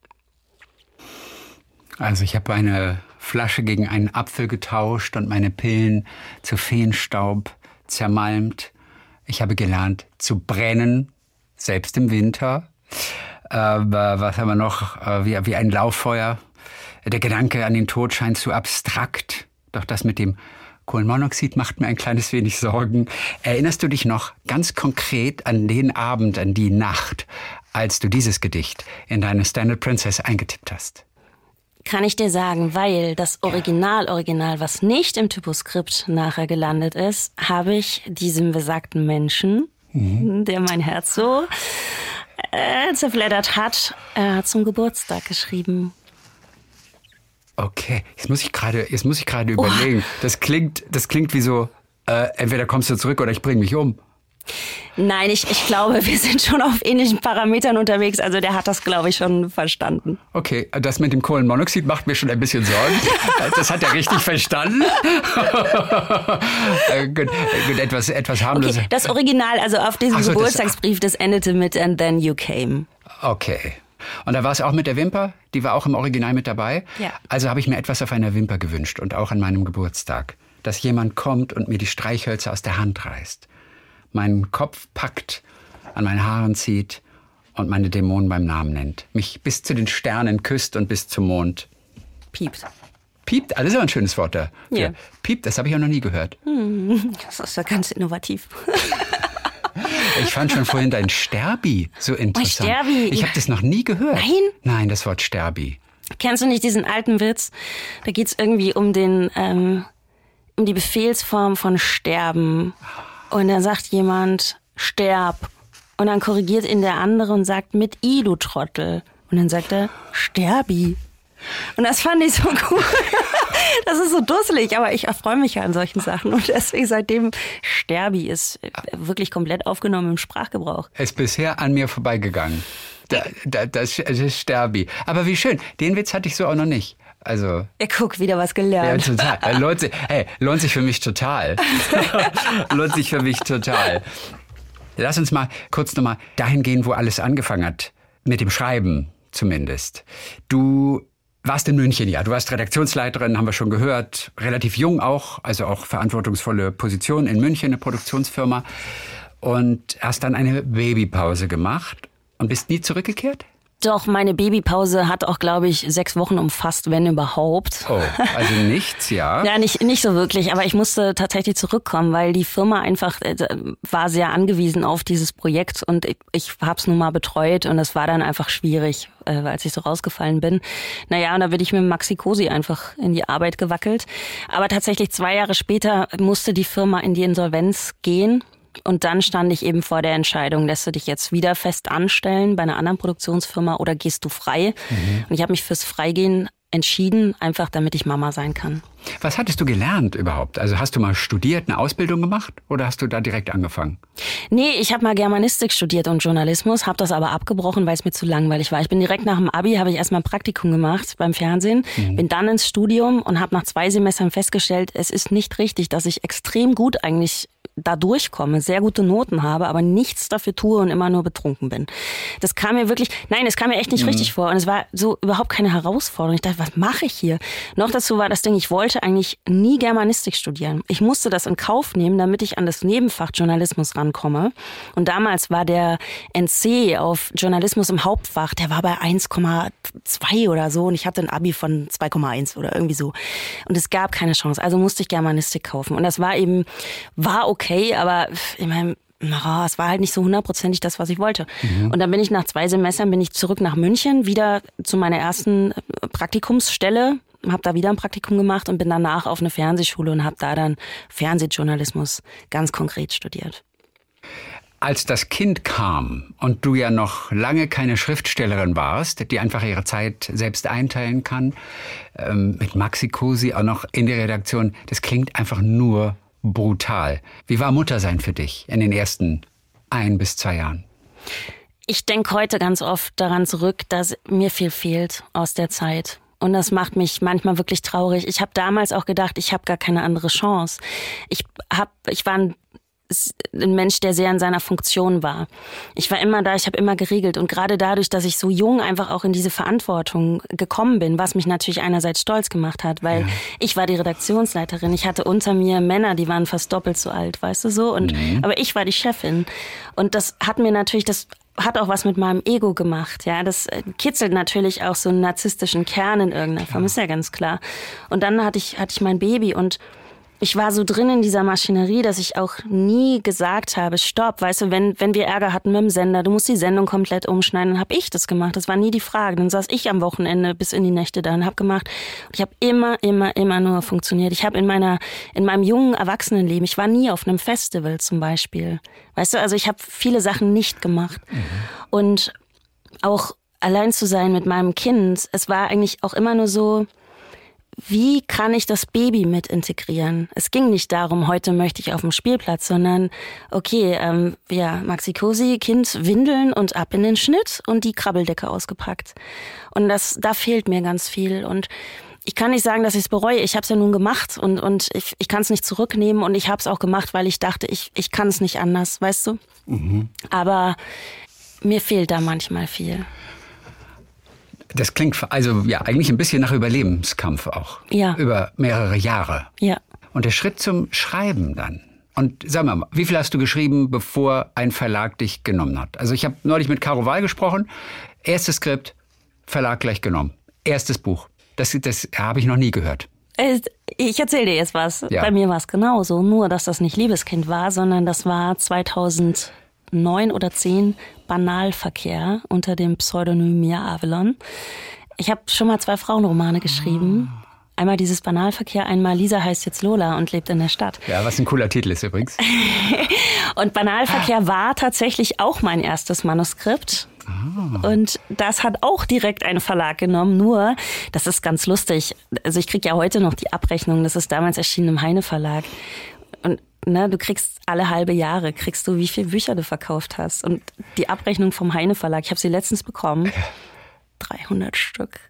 Also ich habe eine Flasche gegen einen Apfel getauscht und meine Pillen zu Feenstaub zermalmt. Ich habe gelernt zu brennen, selbst im Winter. Was haben wir noch? Wie ein Lauffeuer. Der Gedanke an den Tod scheint zu abstrakt. Doch das mit dem Kohlenmonoxid macht mir ein kleines wenig Sorgen. Erinnerst du dich noch ganz konkret an den Abend, an die Nacht, als du dieses Gedicht in deine Standard Princess eingetippt hast? Kann ich dir sagen, weil das Original, was nicht im Typoskript nachher gelandet ist, habe ich diesem besagten Menschen, der mein Herz so zerfleddert hat, zum Geburtstag geschrieben. Okay, jetzt muss ich gerade überlegen. Das klingt wie so, entweder kommst du zurück oder ich bringe mich um. Nein, ich glaube, wir sind schon auf ähnlichen Parametern unterwegs. Also der hat das, glaube ich, schon verstanden. Okay, das mit dem Kohlenmonoxid macht mir schon ein bisschen Sorgen. Das hat er richtig verstanden. Gut, etwas harmlos. Okay, das Original, also auf diesem Geburtstagsbrief, das endete mit "And then you came". Okay. Und da war es auch mit der Wimper? Die war auch im Original mit dabei? Ja. Also habe ich mir etwas auf einer Wimper gewünscht und auch an meinem Geburtstag. Dass jemand kommt und mir die Streichhölzer aus der Hand reißt. Meinen Kopf packt, an meinen Haaren zieht und meine Dämonen beim Namen nennt. Mich bis zu den Sternen küsst und bis zum Mond. Piept. Piept? Das ist aber ein schönes Wort da. Ja. Piept, das habe ich auch noch nie gehört. Das ist ja ganz innovativ. Ich fand schon vorhin dein Sterbi so interessant. Sterbi. Ich habe das noch nie gehört. Nein? Nein, das Wort Sterbi. Kennst du nicht diesen alten Witz? Da geht's irgendwie um die Befehlsform von sterben. Und dann sagt jemand, sterb. Und dann korrigiert ihn der andere und sagt, mit I, du Trottel. Und dann sagt er, Sterbi. Und das fand ich so cool. Das ist so dusselig, aber ich erfreue mich ja an solchen Sachen. Und deswegen seitdem Sterbi ist wirklich komplett aufgenommen im Sprachgebrauch. Ist bisher an mir vorbeigegangen. Das ist Sterbi. Aber wie schön, den Witz hatte ich so auch noch nicht. Also, Guck, wieder was gelernt. Ja, total. Lohnt sich für mich total. Lohnt sich für mich total. Lass uns mal kurz nochmal dahin gehen, wo alles angefangen hat. Mit dem Schreiben zumindest. Du warst in München, ja. Du warst Redaktionsleiterin, haben wir schon gehört. Relativ jung auch, also auch verantwortungsvolle Position in München, eine Produktionsfirma. Und hast dann eine Babypause gemacht und bist nie zurückgekehrt? Doch, meine Babypause hat auch, glaube ich, 6 Wochen umfasst, wenn überhaupt. Oh, also nichts, ja? Ja, nicht so wirklich, aber ich musste tatsächlich zurückkommen, weil die Firma einfach war sehr angewiesen auf dieses Projekt und ich habe es nun mal betreut und es war dann einfach schwierig, als ich so rausgefallen bin. Naja, und da bin ich mit Maxi Cosi einfach in die Arbeit gewackelt. Aber tatsächlich 2 Jahre später musste die Firma in die Insolvenz gehen. Und dann stand ich eben vor der Entscheidung, lässt du dich jetzt wieder fest anstellen bei einer anderen Produktionsfirma oder gehst du frei? Und ich habe mich fürs Freigehen entschieden, einfach damit ich Mama sein kann. Was hattest du gelernt überhaupt? Also hast du mal studiert, eine Ausbildung gemacht oder hast du da direkt angefangen? Nee, ich habe mal Germanistik studiert und Journalismus, habe das aber abgebrochen, weil es mir zu langweilig war. Ich bin direkt nach dem Abi, habe ich erstmal ein Praktikum gemacht beim Fernsehen, bin dann ins Studium und habe nach 2 Semestern festgestellt, es ist nicht richtig, dass ich extrem gut eigentlich da durchkomme, sehr gute Noten habe, aber nichts dafür tue und immer nur betrunken bin. Das kam mir echt nicht richtig vor und es war so überhaupt keine Herausforderung. Ich dachte, was mache ich hier? Noch dazu war das Ding, ich wollte eigentlich nie Germanistik studieren. Ich musste das in Kauf nehmen, damit ich an das Nebenfach Journalismus rankomme. Und damals war der NC auf Journalismus im Hauptfach, der war bei 1,2 oder so und ich hatte ein Abi von 2,1 oder irgendwie so. Und es gab keine Chance, also musste ich Germanistik kaufen. Und das war okay, aber ich meine, es war halt nicht so 100%ig das, was ich wollte. Und dann bin ich nach 2 Semestern zurück nach München, wieder zu meiner ersten Praktikumsstelle, habe da wieder ein Praktikum gemacht und bin danach auf eine Fernsehschule und habe da dann Fernsehjournalismus ganz konkret studiert. Als das Kind kam und du ja noch lange keine Schriftstellerin warst, die einfach ihre Zeit selbst einteilen kann, mit Maxi Cosi auch noch in der Redaktion, das klingt einfach nur brutal. Wie war Muttersein für dich in den ersten 1 bis 2 Jahren? Ich denke heute ganz oft daran zurück, dass mir viel fehlt aus der Zeit. Und das macht mich manchmal wirklich traurig. Ich habe damals auch gedacht, ich habe gar keine andere Chance. Ich war ein Mensch, der sehr in seiner Funktion war. Ich war immer da, ich habe immer geregelt. Und gerade dadurch, dass ich so jung einfach auch in diese Verantwortung gekommen bin, was mich natürlich einerseits stolz gemacht hat, weil ich war die Redaktionsleiterin. Ich hatte unter mir Männer, die waren fast doppelt so alt, weißt du so. Aber ich war die Chefin. Und das hat auch was mit meinem Ego gemacht. Ja, das kitzelt natürlich auch so einen narzisstischen Kern in irgendeiner Form, ist ja ganz klar. Und dann hatte ich mein Baby und ich war so drin in dieser Maschinerie, dass ich auch nie gesagt habe, stopp, weißt du, wenn wir Ärger hatten mit dem Sender, du musst die Sendung komplett umschneiden, dann habe ich das gemacht. Das war nie die Frage. Dann saß ich am Wochenende bis in die Nächte da und habe gemacht. Und ich habe immer nur funktioniert. Ich habe in meinem jungen Erwachsenenleben, ich war nie auf einem Festival zum Beispiel. Weißt du, also ich habe viele Sachen nicht gemacht. Und auch allein zu sein mit meinem Kind, es war eigentlich auch immer nur so, wie kann ich das Baby mit integrieren? Es ging nicht darum, heute möchte ich auf dem Spielplatz, sondern okay, Maxi Cosi, Kind, Windeln und ab in den Schnitt und die Krabbeldecke ausgepackt. Und da fehlt mir ganz viel. Und ich kann nicht sagen, dass ich es bereue. Ich habe es ja nun gemacht und ich kann es nicht zurücknehmen und ich habe es auch gemacht, weil ich dachte, ich kann es nicht anders, weißt du? Aber mir fehlt da manchmal viel. Das klingt also ja eigentlich ein bisschen nach Überlebenskampf auch. Ja. Über mehrere Jahre. Ja. Und der Schritt zum Schreiben dann. Und sag mal, wie viel hast du geschrieben, bevor ein Verlag dich genommen hat? Also ich habe neulich mit Caro Wahl gesprochen. Erstes Skript, Verlag gleich genommen. Erstes Buch. Das habe ich noch nie gehört. Ich erzähle dir jetzt was. Ja. Bei mir war es genauso. Nur, dass das nicht Liebeskind war, sondern das war 2009 oder 10 Banalverkehr unter dem Pseudonym Mia Avalon. Ich habe schon mal 2 Frauenromane geschrieben. Einmal dieses Banalverkehr, einmal Lisa heißt jetzt Lola und lebt in der Stadt. Ja, was ein cooler Titel ist übrigens. Und Banalverkehr war tatsächlich auch mein erstes Manuskript. Und das hat auch direkt ein Verlag genommen, nur, das ist ganz lustig. Also ich kriege ja heute noch die Abrechnung, das ist damals erschienen im Heine Verlag. Und du kriegst alle halbe Jahre, wie viele Bücher du verkauft hast. Und die Abrechnung vom Heine Verlag, ich habe sie letztens bekommen, 300 Stück.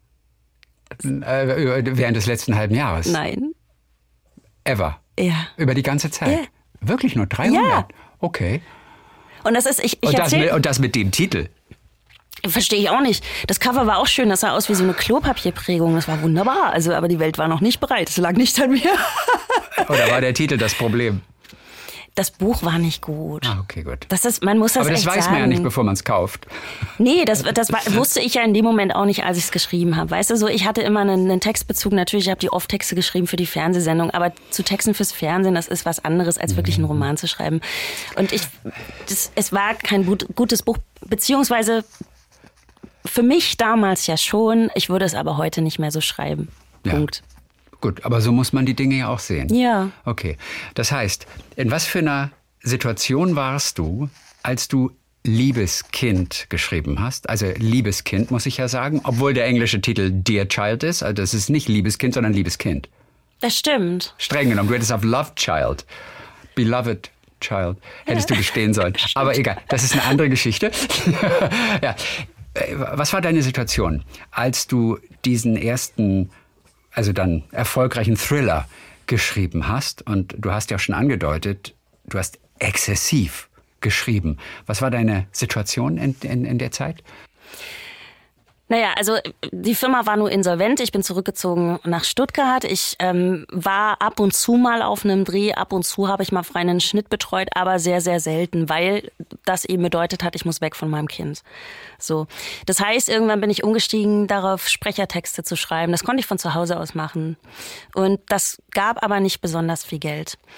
Während des letzten halben Jahres? Nein. Ever? Ja. Über die ganze Zeit? Ja. Wirklich nur 300? Ja. Okay. Und das ist, und das mit dem Titel? Verstehe ich auch nicht. Das Cover war auch schön, das sah aus wie so eine Klopapierprägung. Das war wunderbar. Also, aber die Welt war noch nicht bereit. Es lag nicht an mir. Oder war der Titel das Problem? Das Buch war nicht gut. Ah, okay, gut. Man muss das aber das echt weiß sagen. man ja nicht, bevor man es kauft. Nee, wusste ich ja in dem Moment auch nicht, als ich es geschrieben habe. Weißt du, so ich hatte immer einen Textbezug. Natürlich, ich habe die oft Texte geschrieben für die Fernsehsendung, aber zu Texten fürs Fernsehen, das ist was anderes, als wirklich einen Roman zu schreiben. Und es war kein gutes Buch, beziehungsweise für mich damals ja schon. Ich würde es aber heute nicht mehr so schreiben. Punkt. Ja. Gut, aber so muss man die Dinge ja auch sehen. Ja. Okay. Das heißt, in was für einer Situation warst du, als du Liebeskind geschrieben hast? Also Liebeskind, muss ich ja sagen, obwohl der englische Titel Dear Child ist. Also das ist nicht Liebeskind, sondern Liebeskind. Das stimmt. Streng genommen, du hättest auf Love Child, Beloved Child, hättest du bestehen sollen. Aber egal, das ist eine andere Geschichte. Ja. Was war deine Situation, als du diesen ersten, also dann erfolgreichen Thriller geschrieben hast? Und du hast ja schon angedeutet, du hast exzessiv geschrieben. Was war deine Situation in der Zeit? Naja, also die Firma war nur insolvent. Ich bin zurückgezogen nach Stuttgart. Ich war ab und zu mal auf einem Dreh. Ab und zu habe ich mal frei einen Schnitt betreut, aber sehr, sehr selten, weil das eben bedeutet hat, ich muss weg von meinem Kind. So. Das heißt, irgendwann bin ich umgestiegen darauf, Sprechertexte zu schreiben. Das konnte ich von zu Hause aus machen. Und das gab aber nicht besonders viel Geld.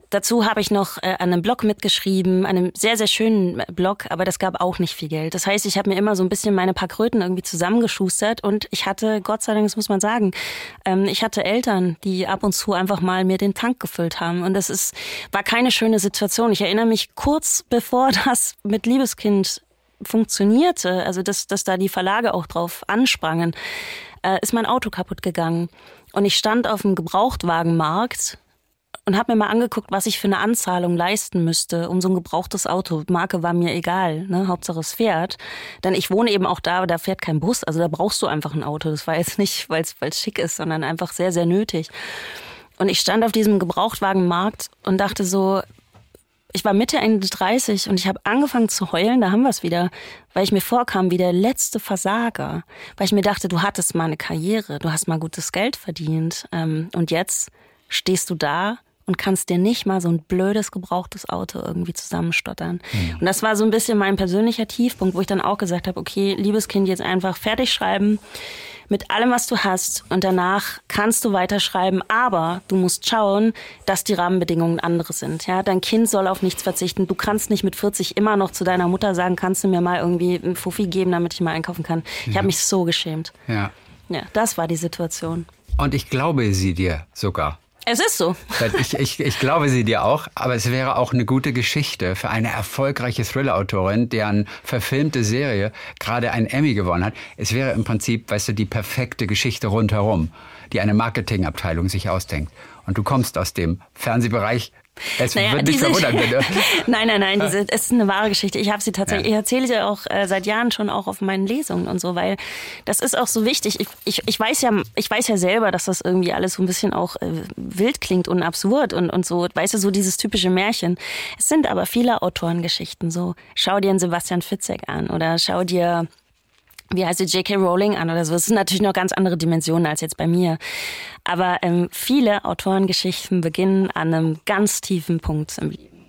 Dazu habe ich noch an einem Blog mitgeschrieben, einem sehr, sehr schönen Blog, aber das gab auch nicht viel Geld. Das heißt, ich habe mir immer so ein bisschen meine paar Kröten irgendwie zusammengeschustert und ich hatte, Gott sei Dank, das muss man sagen, ich hatte Eltern, die ab und zu einfach mal mir den Tank gefüllt haben und war keine schöne Situation. Ich erinnere mich kurz bevor das mit Liebeskind funktionierte, also dass da die Verlage auch drauf ansprangen, ist mein Auto kaputt gegangen und ich stand auf dem Gebrauchtwagenmarkt und habe mir mal angeguckt, was ich für eine Anzahlung leisten müsste, um so ein gebrauchtes Auto. Marke war mir egal, ne? Hauptsache es fährt. Denn ich wohne eben auch da fährt kein Bus. Also da brauchst du einfach ein Auto. Das war jetzt nicht, weil es schick ist, sondern einfach sehr, sehr nötig. Und ich stand auf diesem Gebrauchtwagenmarkt und dachte so, ich war Mitte, Ende 30 und ich habe angefangen zu heulen, da haben wir es wieder, weil ich mir vorkam wie der letzte Versager. Weil ich mir dachte, du hattest mal eine Karriere, du hast mal gutes Geld verdient und jetzt stehst du da und kannst dir nicht mal so ein blödes, gebrauchtes Auto irgendwie zusammenstottern. Mhm. Und das war so ein bisschen mein persönlicher Tiefpunkt, wo ich dann auch gesagt habe, okay, liebes Kind, jetzt einfach fertig schreiben mit allem, was du hast und danach kannst du weiterschreiben, aber du musst schauen, dass die Rahmenbedingungen andere sind. Ja, dein Kind soll auf nichts verzichten. Du kannst nicht mit 40 immer noch zu deiner Mutter sagen, kannst du mir mal irgendwie einen Fuffi geben, damit ich mal einkaufen kann. Ich habe mich so geschämt. Ja, das war die Situation. Und ich glaube sie dir sogar. Es ist so. Ich glaube sie dir auch, aber es wäre auch eine gute Geschichte für eine erfolgreiche Thriller-Autorin, deren verfilmte Serie gerade einen Emmy gewonnen hat. Es wäre im Prinzip, weißt du, die perfekte Geschichte rundherum, die eine Marketingabteilung sich ausdenkt. Und du kommst aus dem Fernsehbereich. Es wird nicht verwundern, bitte. Nein, es ist eine wahre Geschichte. Ich habe sie tatsächlich, ich erzähle sie auch seit Jahren schon auch auf meinen Lesungen und so, weil das ist auch so wichtig. Ich weiß ja selber, dass das irgendwie alles so ein bisschen auch wild klingt und absurd und so, weißt du, so dieses typische Märchen. Es sind aber viele Autorengeschichten so. Schau dir einen Sebastian Fitzek an oder schau dir, wie heißt die, J.K. Rowling an oder so. Das sind natürlich noch ganz andere Dimensionen als jetzt bei mir. Aber viele Autorengeschichten beginnen an einem ganz tiefen Punkt im Leben.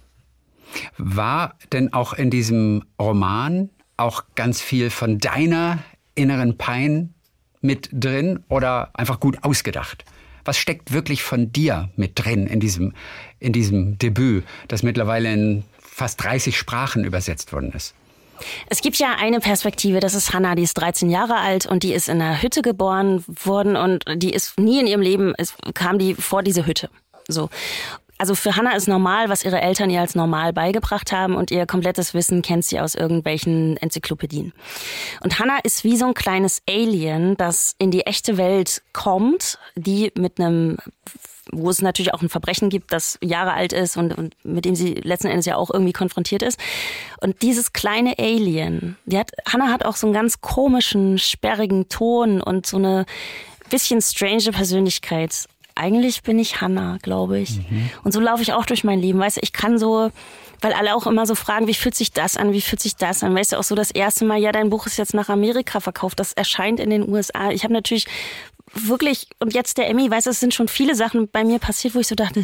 War denn auch in diesem Roman auch ganz viel von deiner inneren Pein mit drin oder einfach gut ausgedacht? Was steckt wirklich von dir mit drin in diesem Debüt, das mittlerweile in fast 30 Sprachen übersetzt worden ist? Es gibt ja eine Perspektive, das ist Hannah, die ist 13 Jahre alt und die ist in einer Hütte geboren worden und die ist nie in ihrem Leben, kam die vor diese Hütte. So. Also für Hannah ist normal, was ihre Eltern ihr als normal beigebracht haben und ihr komplettes Wissen kennt sie aus irgendwelchen Enzyklopädien. Und Hannah ist wie so ein kleines Alien, das in die echte Welt kommt, die mit einem, wo es natürlich auch ein Verbrechen gibt, das Jahre alt ist und mit dem sie letzten Endes ja auch irgendwie konfrontiert ist. Und dieses kleine Alien, Hannah hat auch so einen ganz komischen, sperrigen Ton und so eine bisschen strange Persönlichkeit. Eigentlich bin ich Hannah, glaube ich. Mhm. Und so laufe ich auch durch mein Leben. Weißt du, ich kann so, weil alle auch immer so fragen, wie fühlt sich das an, wie fühlt sich das an? Weißt du, auch so das erste Mal, ja, dein Buch ist jetzt nach Amerika verkauft, das erscheint in den USA. Ich habe natürlich wirklich, und jetzt der Emmy, weißt du, es sind schon viele Sachen bei mir passiert, wo ich so dachte,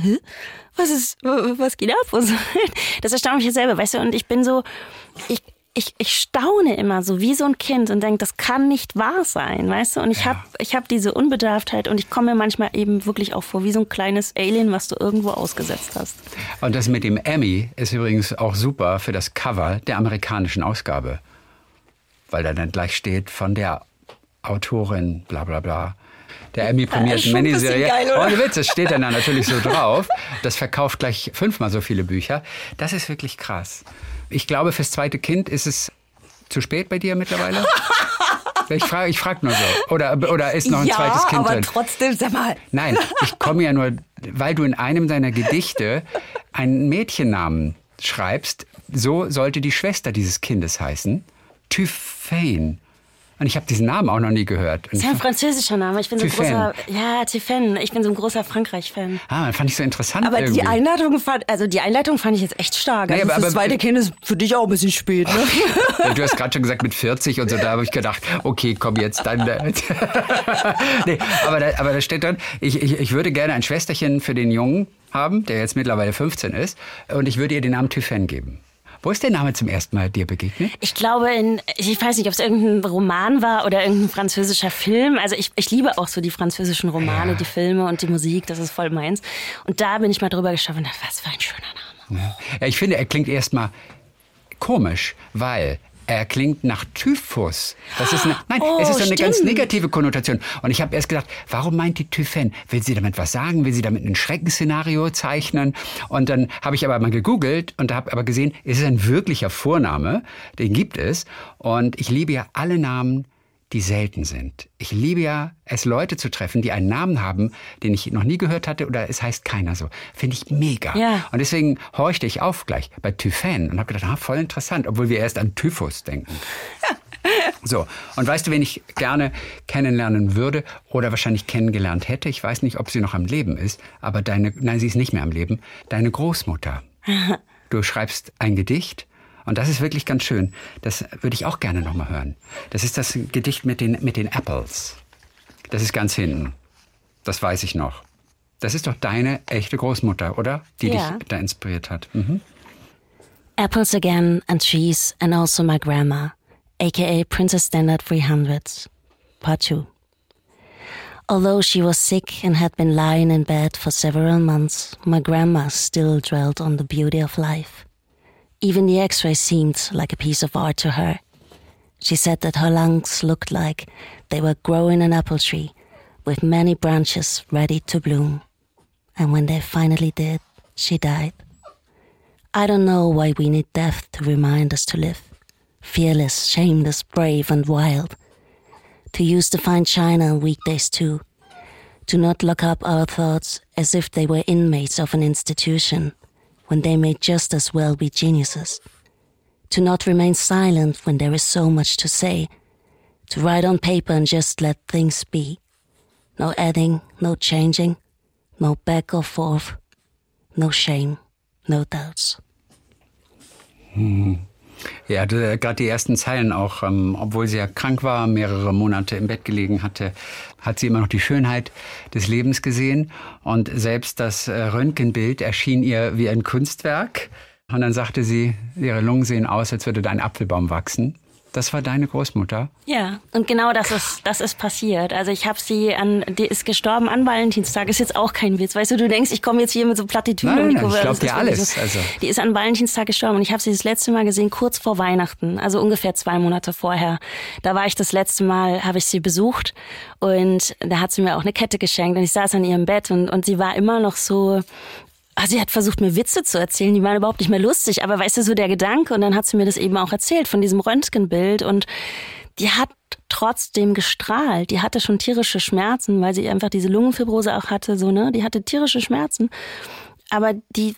was geht ab? Das erstaunt mich ja selber, weißt du, und ich bin so, ich staune immer so wie so ein Kind und denke, das kann nicht wahr sein, weißt du? Und ich hab diese Unbedarftheit und ich komme mir manchmal eben wirklich auch vor wie so ein kleines Alien, was du irgendwo ausgesetzt hast. Und das mit dem Emmy ist übrigens auch super für das Cover der amerikanischen Ausgabe. Weil da dann gleich steht von der Autorin bla bla bla. Der Emmy-prämierten Miniserie. Ohne Witz, das steht dann da natürlich so drauf. Das verkauft gleich 5-mal so viele Bücher. Das ist wirklich krass. Ich glaube, fürs zweite Kind ist es zu spät bei dir mittlerweile? Ich frag nur so. Oder ist noch ein zweites Kind drin? Ja, aber trotzdem, sag mal. Nein, ich komme ja nur, weil du in einem deiner Gedichte einen Mädchennamen schreibst. So sollte die Schwester dieses Kindes heißen. Tiphaine. Und ich habe diesen Namen auch noch nie gehört. Das ist ja ein französischer Name. Ich bin so ein großer, Tiphaine. Ich bin so ein großer Frankreich-Fan. Ah, fand ich so interessant. Aber irgendwie. die Einleitung fand ich jetzt echt stark. Also das zweite Kind ist für dich auch ein bisschen spät, ne? Ja, du hast gerade schon gesagt mit 40 und so, da habe ich gedacht, okay, komm jetzt dann. Nee, aber da steht drin, ich würde gerne ein Schwesterchen für den Jungen haben, der jetzt mittlerweile 15 ist, und ich würde ihr den Namen Tiphaine geben. Wo ist der Name zum ersten Mal dir begegnet? Ich glaube, ich weiß nicht, ob es irgendein Roman war oder irgendein französischer Film. Also ich liebe auch so die französischen Romane, die Filme und die Musik, das ist voll meins. Und da bin ich mal drüber geschaut und dachte, was für ein schöner Name. Ja, ich finde, er klingt erstmal komisch, weil er klingt nach Typhus. Das ist es ist eine ganz negative Konnotation. Und ich habe erst gedacht, warum meint die Typhen? Will sie damit was sagen? Will sie damit ein Schreckensszenario zeichnen? Und dann habe ich aber mal gegoogelt und habe aber gesehen, es ist ein wirklicher Vorname, den gibt es. Und ich liebe ja alle Namen, die selten sind. Ich liebe ja, es Leute zu treffen, die einen Namen haben, den ich noch nie gehört hatte oder es heißt keiner so. Finde ich mega. Ja. Und deswegen horchte ich auf gleich bei Typhen und habe gedacht, voll interessant, obwohl wir erst an Typhus denken. So, und weißt du, wen ich gerne kennenlernen würde oder wahrscheinlich kennengelernt hätte? Ich weiß nicht, ob sie noch am Leben ist, aber nein, sie ist nicht mehr am Leben. Deine Großmutter. Du schreibst ein Gedicht. Und das ist wirklich ganz schön. Das würde ich auch gerne noch mal hören. Das ist das Gedicht mit den Apples. Das ist ganz hinten. Das weiß ich noch. Das ist doch deine echte Großmutter, oder? Die dich da inspiriert hat. Mhm. Apples again and cheese and also my grandma, aka Princess Standard 300, Part 2. Although she was sick and had been lying in bed for several months, my grandma still dwelt on the beauty of life. Even the x-ray seemed like a piece of art to her. She said that her lungs looked like they were growing an apple tree with many branches ready to bloom. And when they finally did, she died. I don't know why we need death to remind us to live. Fearless, shameless, brave and wild. To use the fine china on weekdays too. To not lock up our thoughts as if they were inmates of an institution, when they may just as well be geniuses. To not remain silent when there is so much to say. To write on paper and just let things be. No adding, no changing, no back or forth. No shame, no doubts. Ja, gerade die ersten Zeilen auch, obwohl sie ja krank war, mehrere Monate im Bett gelegen hatte, hat sie immer noch die Schönheit des Lebens gesehen. Und selbst das Röntgenbild erschien ihr wie ein Kunstwerk. Und dann sagte sie, ihre Lungen sehen aus, als würde da ein Apfelbaum wachsen. Das war deine Großmutter? Ja, und genau das ist passiert. Also ich habe die ist gestorben an Valentinstag, ist jetzt auch kein Witz. Weißt du, du denkst, ich komme jetzt hier mit so Plattitüden um die Kurve. Ich glaube dir alles. So. Also. Die ist an Valentinstag gestorben und ich habe sie das letzte Mal gesehen, kurz vor Weihnachten, also ungefähr 2 Monate vorher. Da war ich das letzte Mal, habe ich sie besucht und da hat sie mir auch eine Kette geschenkt und ich saß an ihrem Bett und sie war immer noch so... Sie hat versucht, mir Witze zu erzählen, die waren überhaupt nicht mehr lustig, aber weißt du, so der Gedanke, und dann hat sie mir das eben auch erzählt von diesem Röntgenbild und die hat trotzdem gestrahlt, die hatte schon tierische Schmerzen, weil sie einfach diese Lungenfibrose auch hatte, so, ne, die hatte tierische Schmerzen, aber die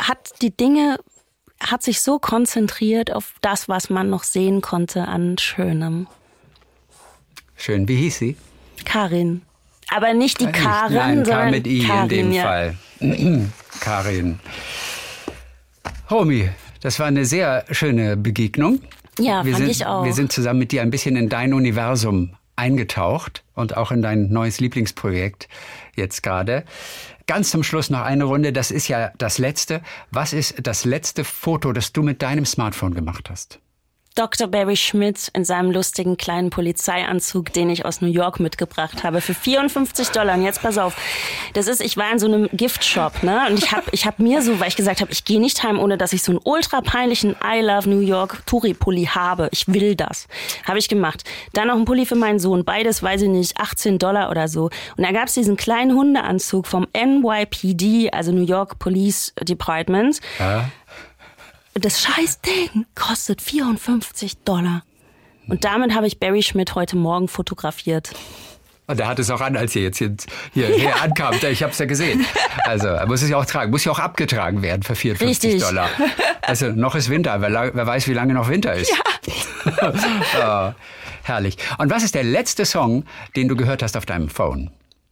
hat sich so konzentriert auf das, was man noch sehen konnte an Schönem. Schön, wie hieß sie? Karin. Aber nicht die Karin, nein, sondern mit I Karin, in dem Fall. Karin. Romy, das war eine sehr schöne Begegnung. Ja, fand ich auch. Wir sind zusammen mit dir ein bisschen in dein Universum eingetaucht und auch in dein neues Lieblingsprojekt jetzt gerade. Ganz zum Schluss noch eine Runde, das ist ja das Letzte. Was ist das letzte Foto, das du mit deinem Smartphone gemacht hast? Dr. Barry Schmidt in seinem lustigen kleinen Polizeianzug, den ich aus New York mitgebracht habe, für $54. Und jetzt pass auf, ich war in so einem Giftshop, ne? Und ich hab mir so, weil ich gesagt habe, ich gehe nicht heim, ohne dass ich so einen ultra peinlichen I Love New York Touri-Pulli habe. Ich will das. Habe ich gemacht. Dann noch ein Pulli für meinen Sohn. Beides, weiß ich nicht, $18 oder so. Und da gab es diesen kleinen Hundeanzug vom NYPD, also New York Police Department. Ja. Das scheiß Ding kostet $54. Und damit habe ich Barry Schmidt heute Morgen fotografiert. Und er hat es auch an, als ihr jetzt hier ankamt. Ich habe es ja gesehen. Also er muss es ja auch tragen. Muss ja auch abgetragen werden für $54. Richtig. Also noch ist Winter. Wer weiß, wie lange noch Winter ist. Ja. Oh, herrlich. Und was ist der letzte Song, den du gehört hast auf deinem Phone?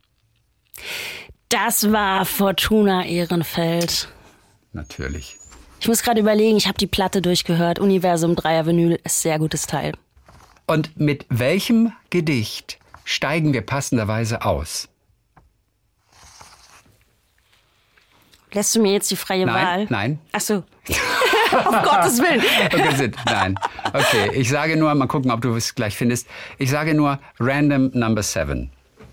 Das war Fortuna Ehrenfeld. Natürlich. Ich muss gerade überlegen, ich habe die Platte durchgehört. Universum 3er Vinyl ist sehr gutes Teil. Und mit welchem Gedicht steigen wir passenderweise aus? Lässt du mir jetzt die freie Wahl? Nein. Ach so. Auf Gottes Willen. Okay, nein. Okay, ich sage nur, mal gucken, ob du es gleich findest. Ich sage nur Random Number 7.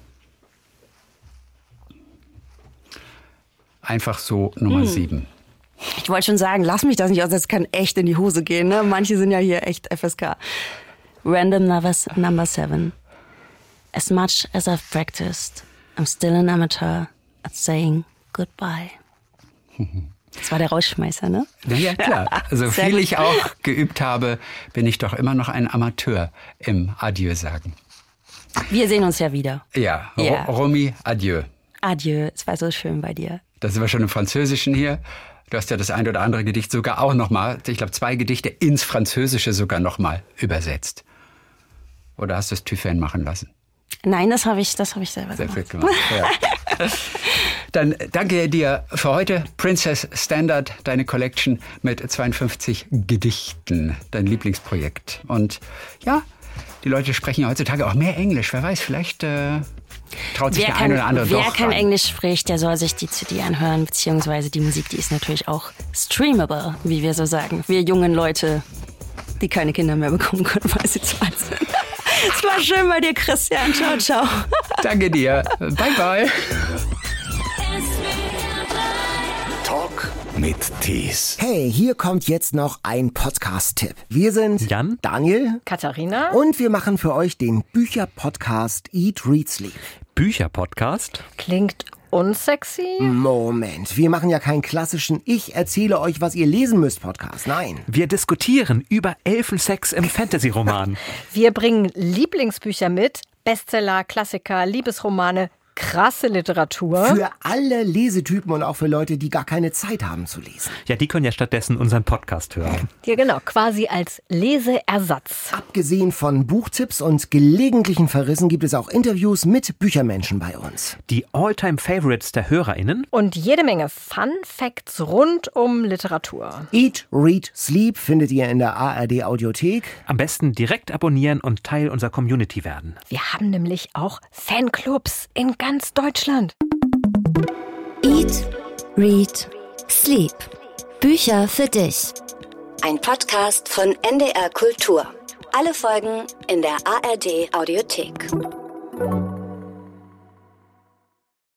Einfach so Nummer 7. Ich wollte schon sagen, lass mich das nicht aus, das kann echt in die Hose gehen. Ne? Manche sind ja hier echt FSK. Random Number 7. As much as I've practiced, I'm still an amateur at saying goodbye. Das war der Rausschmeißer, ne? Ja, klar. So viel ich auch geübt habe, bin ich doch immer noch ein Amateur im Adieu sagen. Wir sehen uns ja wieder. Ja, Romy, adieu. Adieu, es war so schön bei dir. Da sind wir schon im Französischen hier. Du hast ja das ein oder andere Gedicht sogar auch nochmal, ich glaube 2 Gedichte ins Französische sogar nochmal übersetzt. Oder hast du es Tüfen machen lassen? Nein, das habe ich selber Sehr gemacht. gut gemacht. Ja. Dann danke dir für heute. Princess Standard, deine Collection mit 52 Gedichten, dein Lieblingsprojekt. Und ja, die Leute sprechen ja heutzutage auch mehr Englisch. Wer weiß, vielleicht traut sich der eine oder andere doch Wer kein ran. Englisch spricht, der soll sich die CD anhören, beziehungsweise die Musik, die ist natürlich auch streamable, wie wir so sagen. Wir jungen Leute, die keine Kinder mehr bekommen können, weil sie zu alt sind. Es war schön bei dir, Christian. Ciao, ciao. Danke dir. Bye, bye. Talk mit Tees. Hey, hier kommt jetzt noch ein Podcast-Tipp. Wir sind Jan, Daniel, Katharina und wir machen für euch den Bücher-Podcast Eat, Read, Sleep. Bücher-Podcast. klingt unsexy. Moment, wir machen ja keinen klassischen Ich erzähle euch, was ihr lesen müsst Podcast. Nein. Wir diskutieren über Elfensex im Fantasy-Roman. Wir bringen Lieblingsbücher mit, Bestseller, Klassiker, Liebesromane, krasse Literatur. Für alle Lesetypen und auch für Leute, die gar keine Zeit haben zu lesen. Ja, die können ja stattdessen unseren Podcast hören. Ja, genau, quasi als Leseersatz. Abgesehen von Buchtipps und gelegentlichen Verrissen gibt es auch Interviews mit Büchermenschen bei uns. Die All-Time-Favorites der HörerInnen. Und jede Menge Fun Facts rund um Literatur. Eat, Read, Sleep findet ihr in der ARD Audiothek. Am besten direkt abonnieren und Teil unserer Community werden. Wir haben nämlich auch Fanclubs in ganz Deutschland. Eat, Read, Sleep. Bücher für dich. Ein Podcast von NDR Kultur. Alle Folgen in der ARD Audiothek.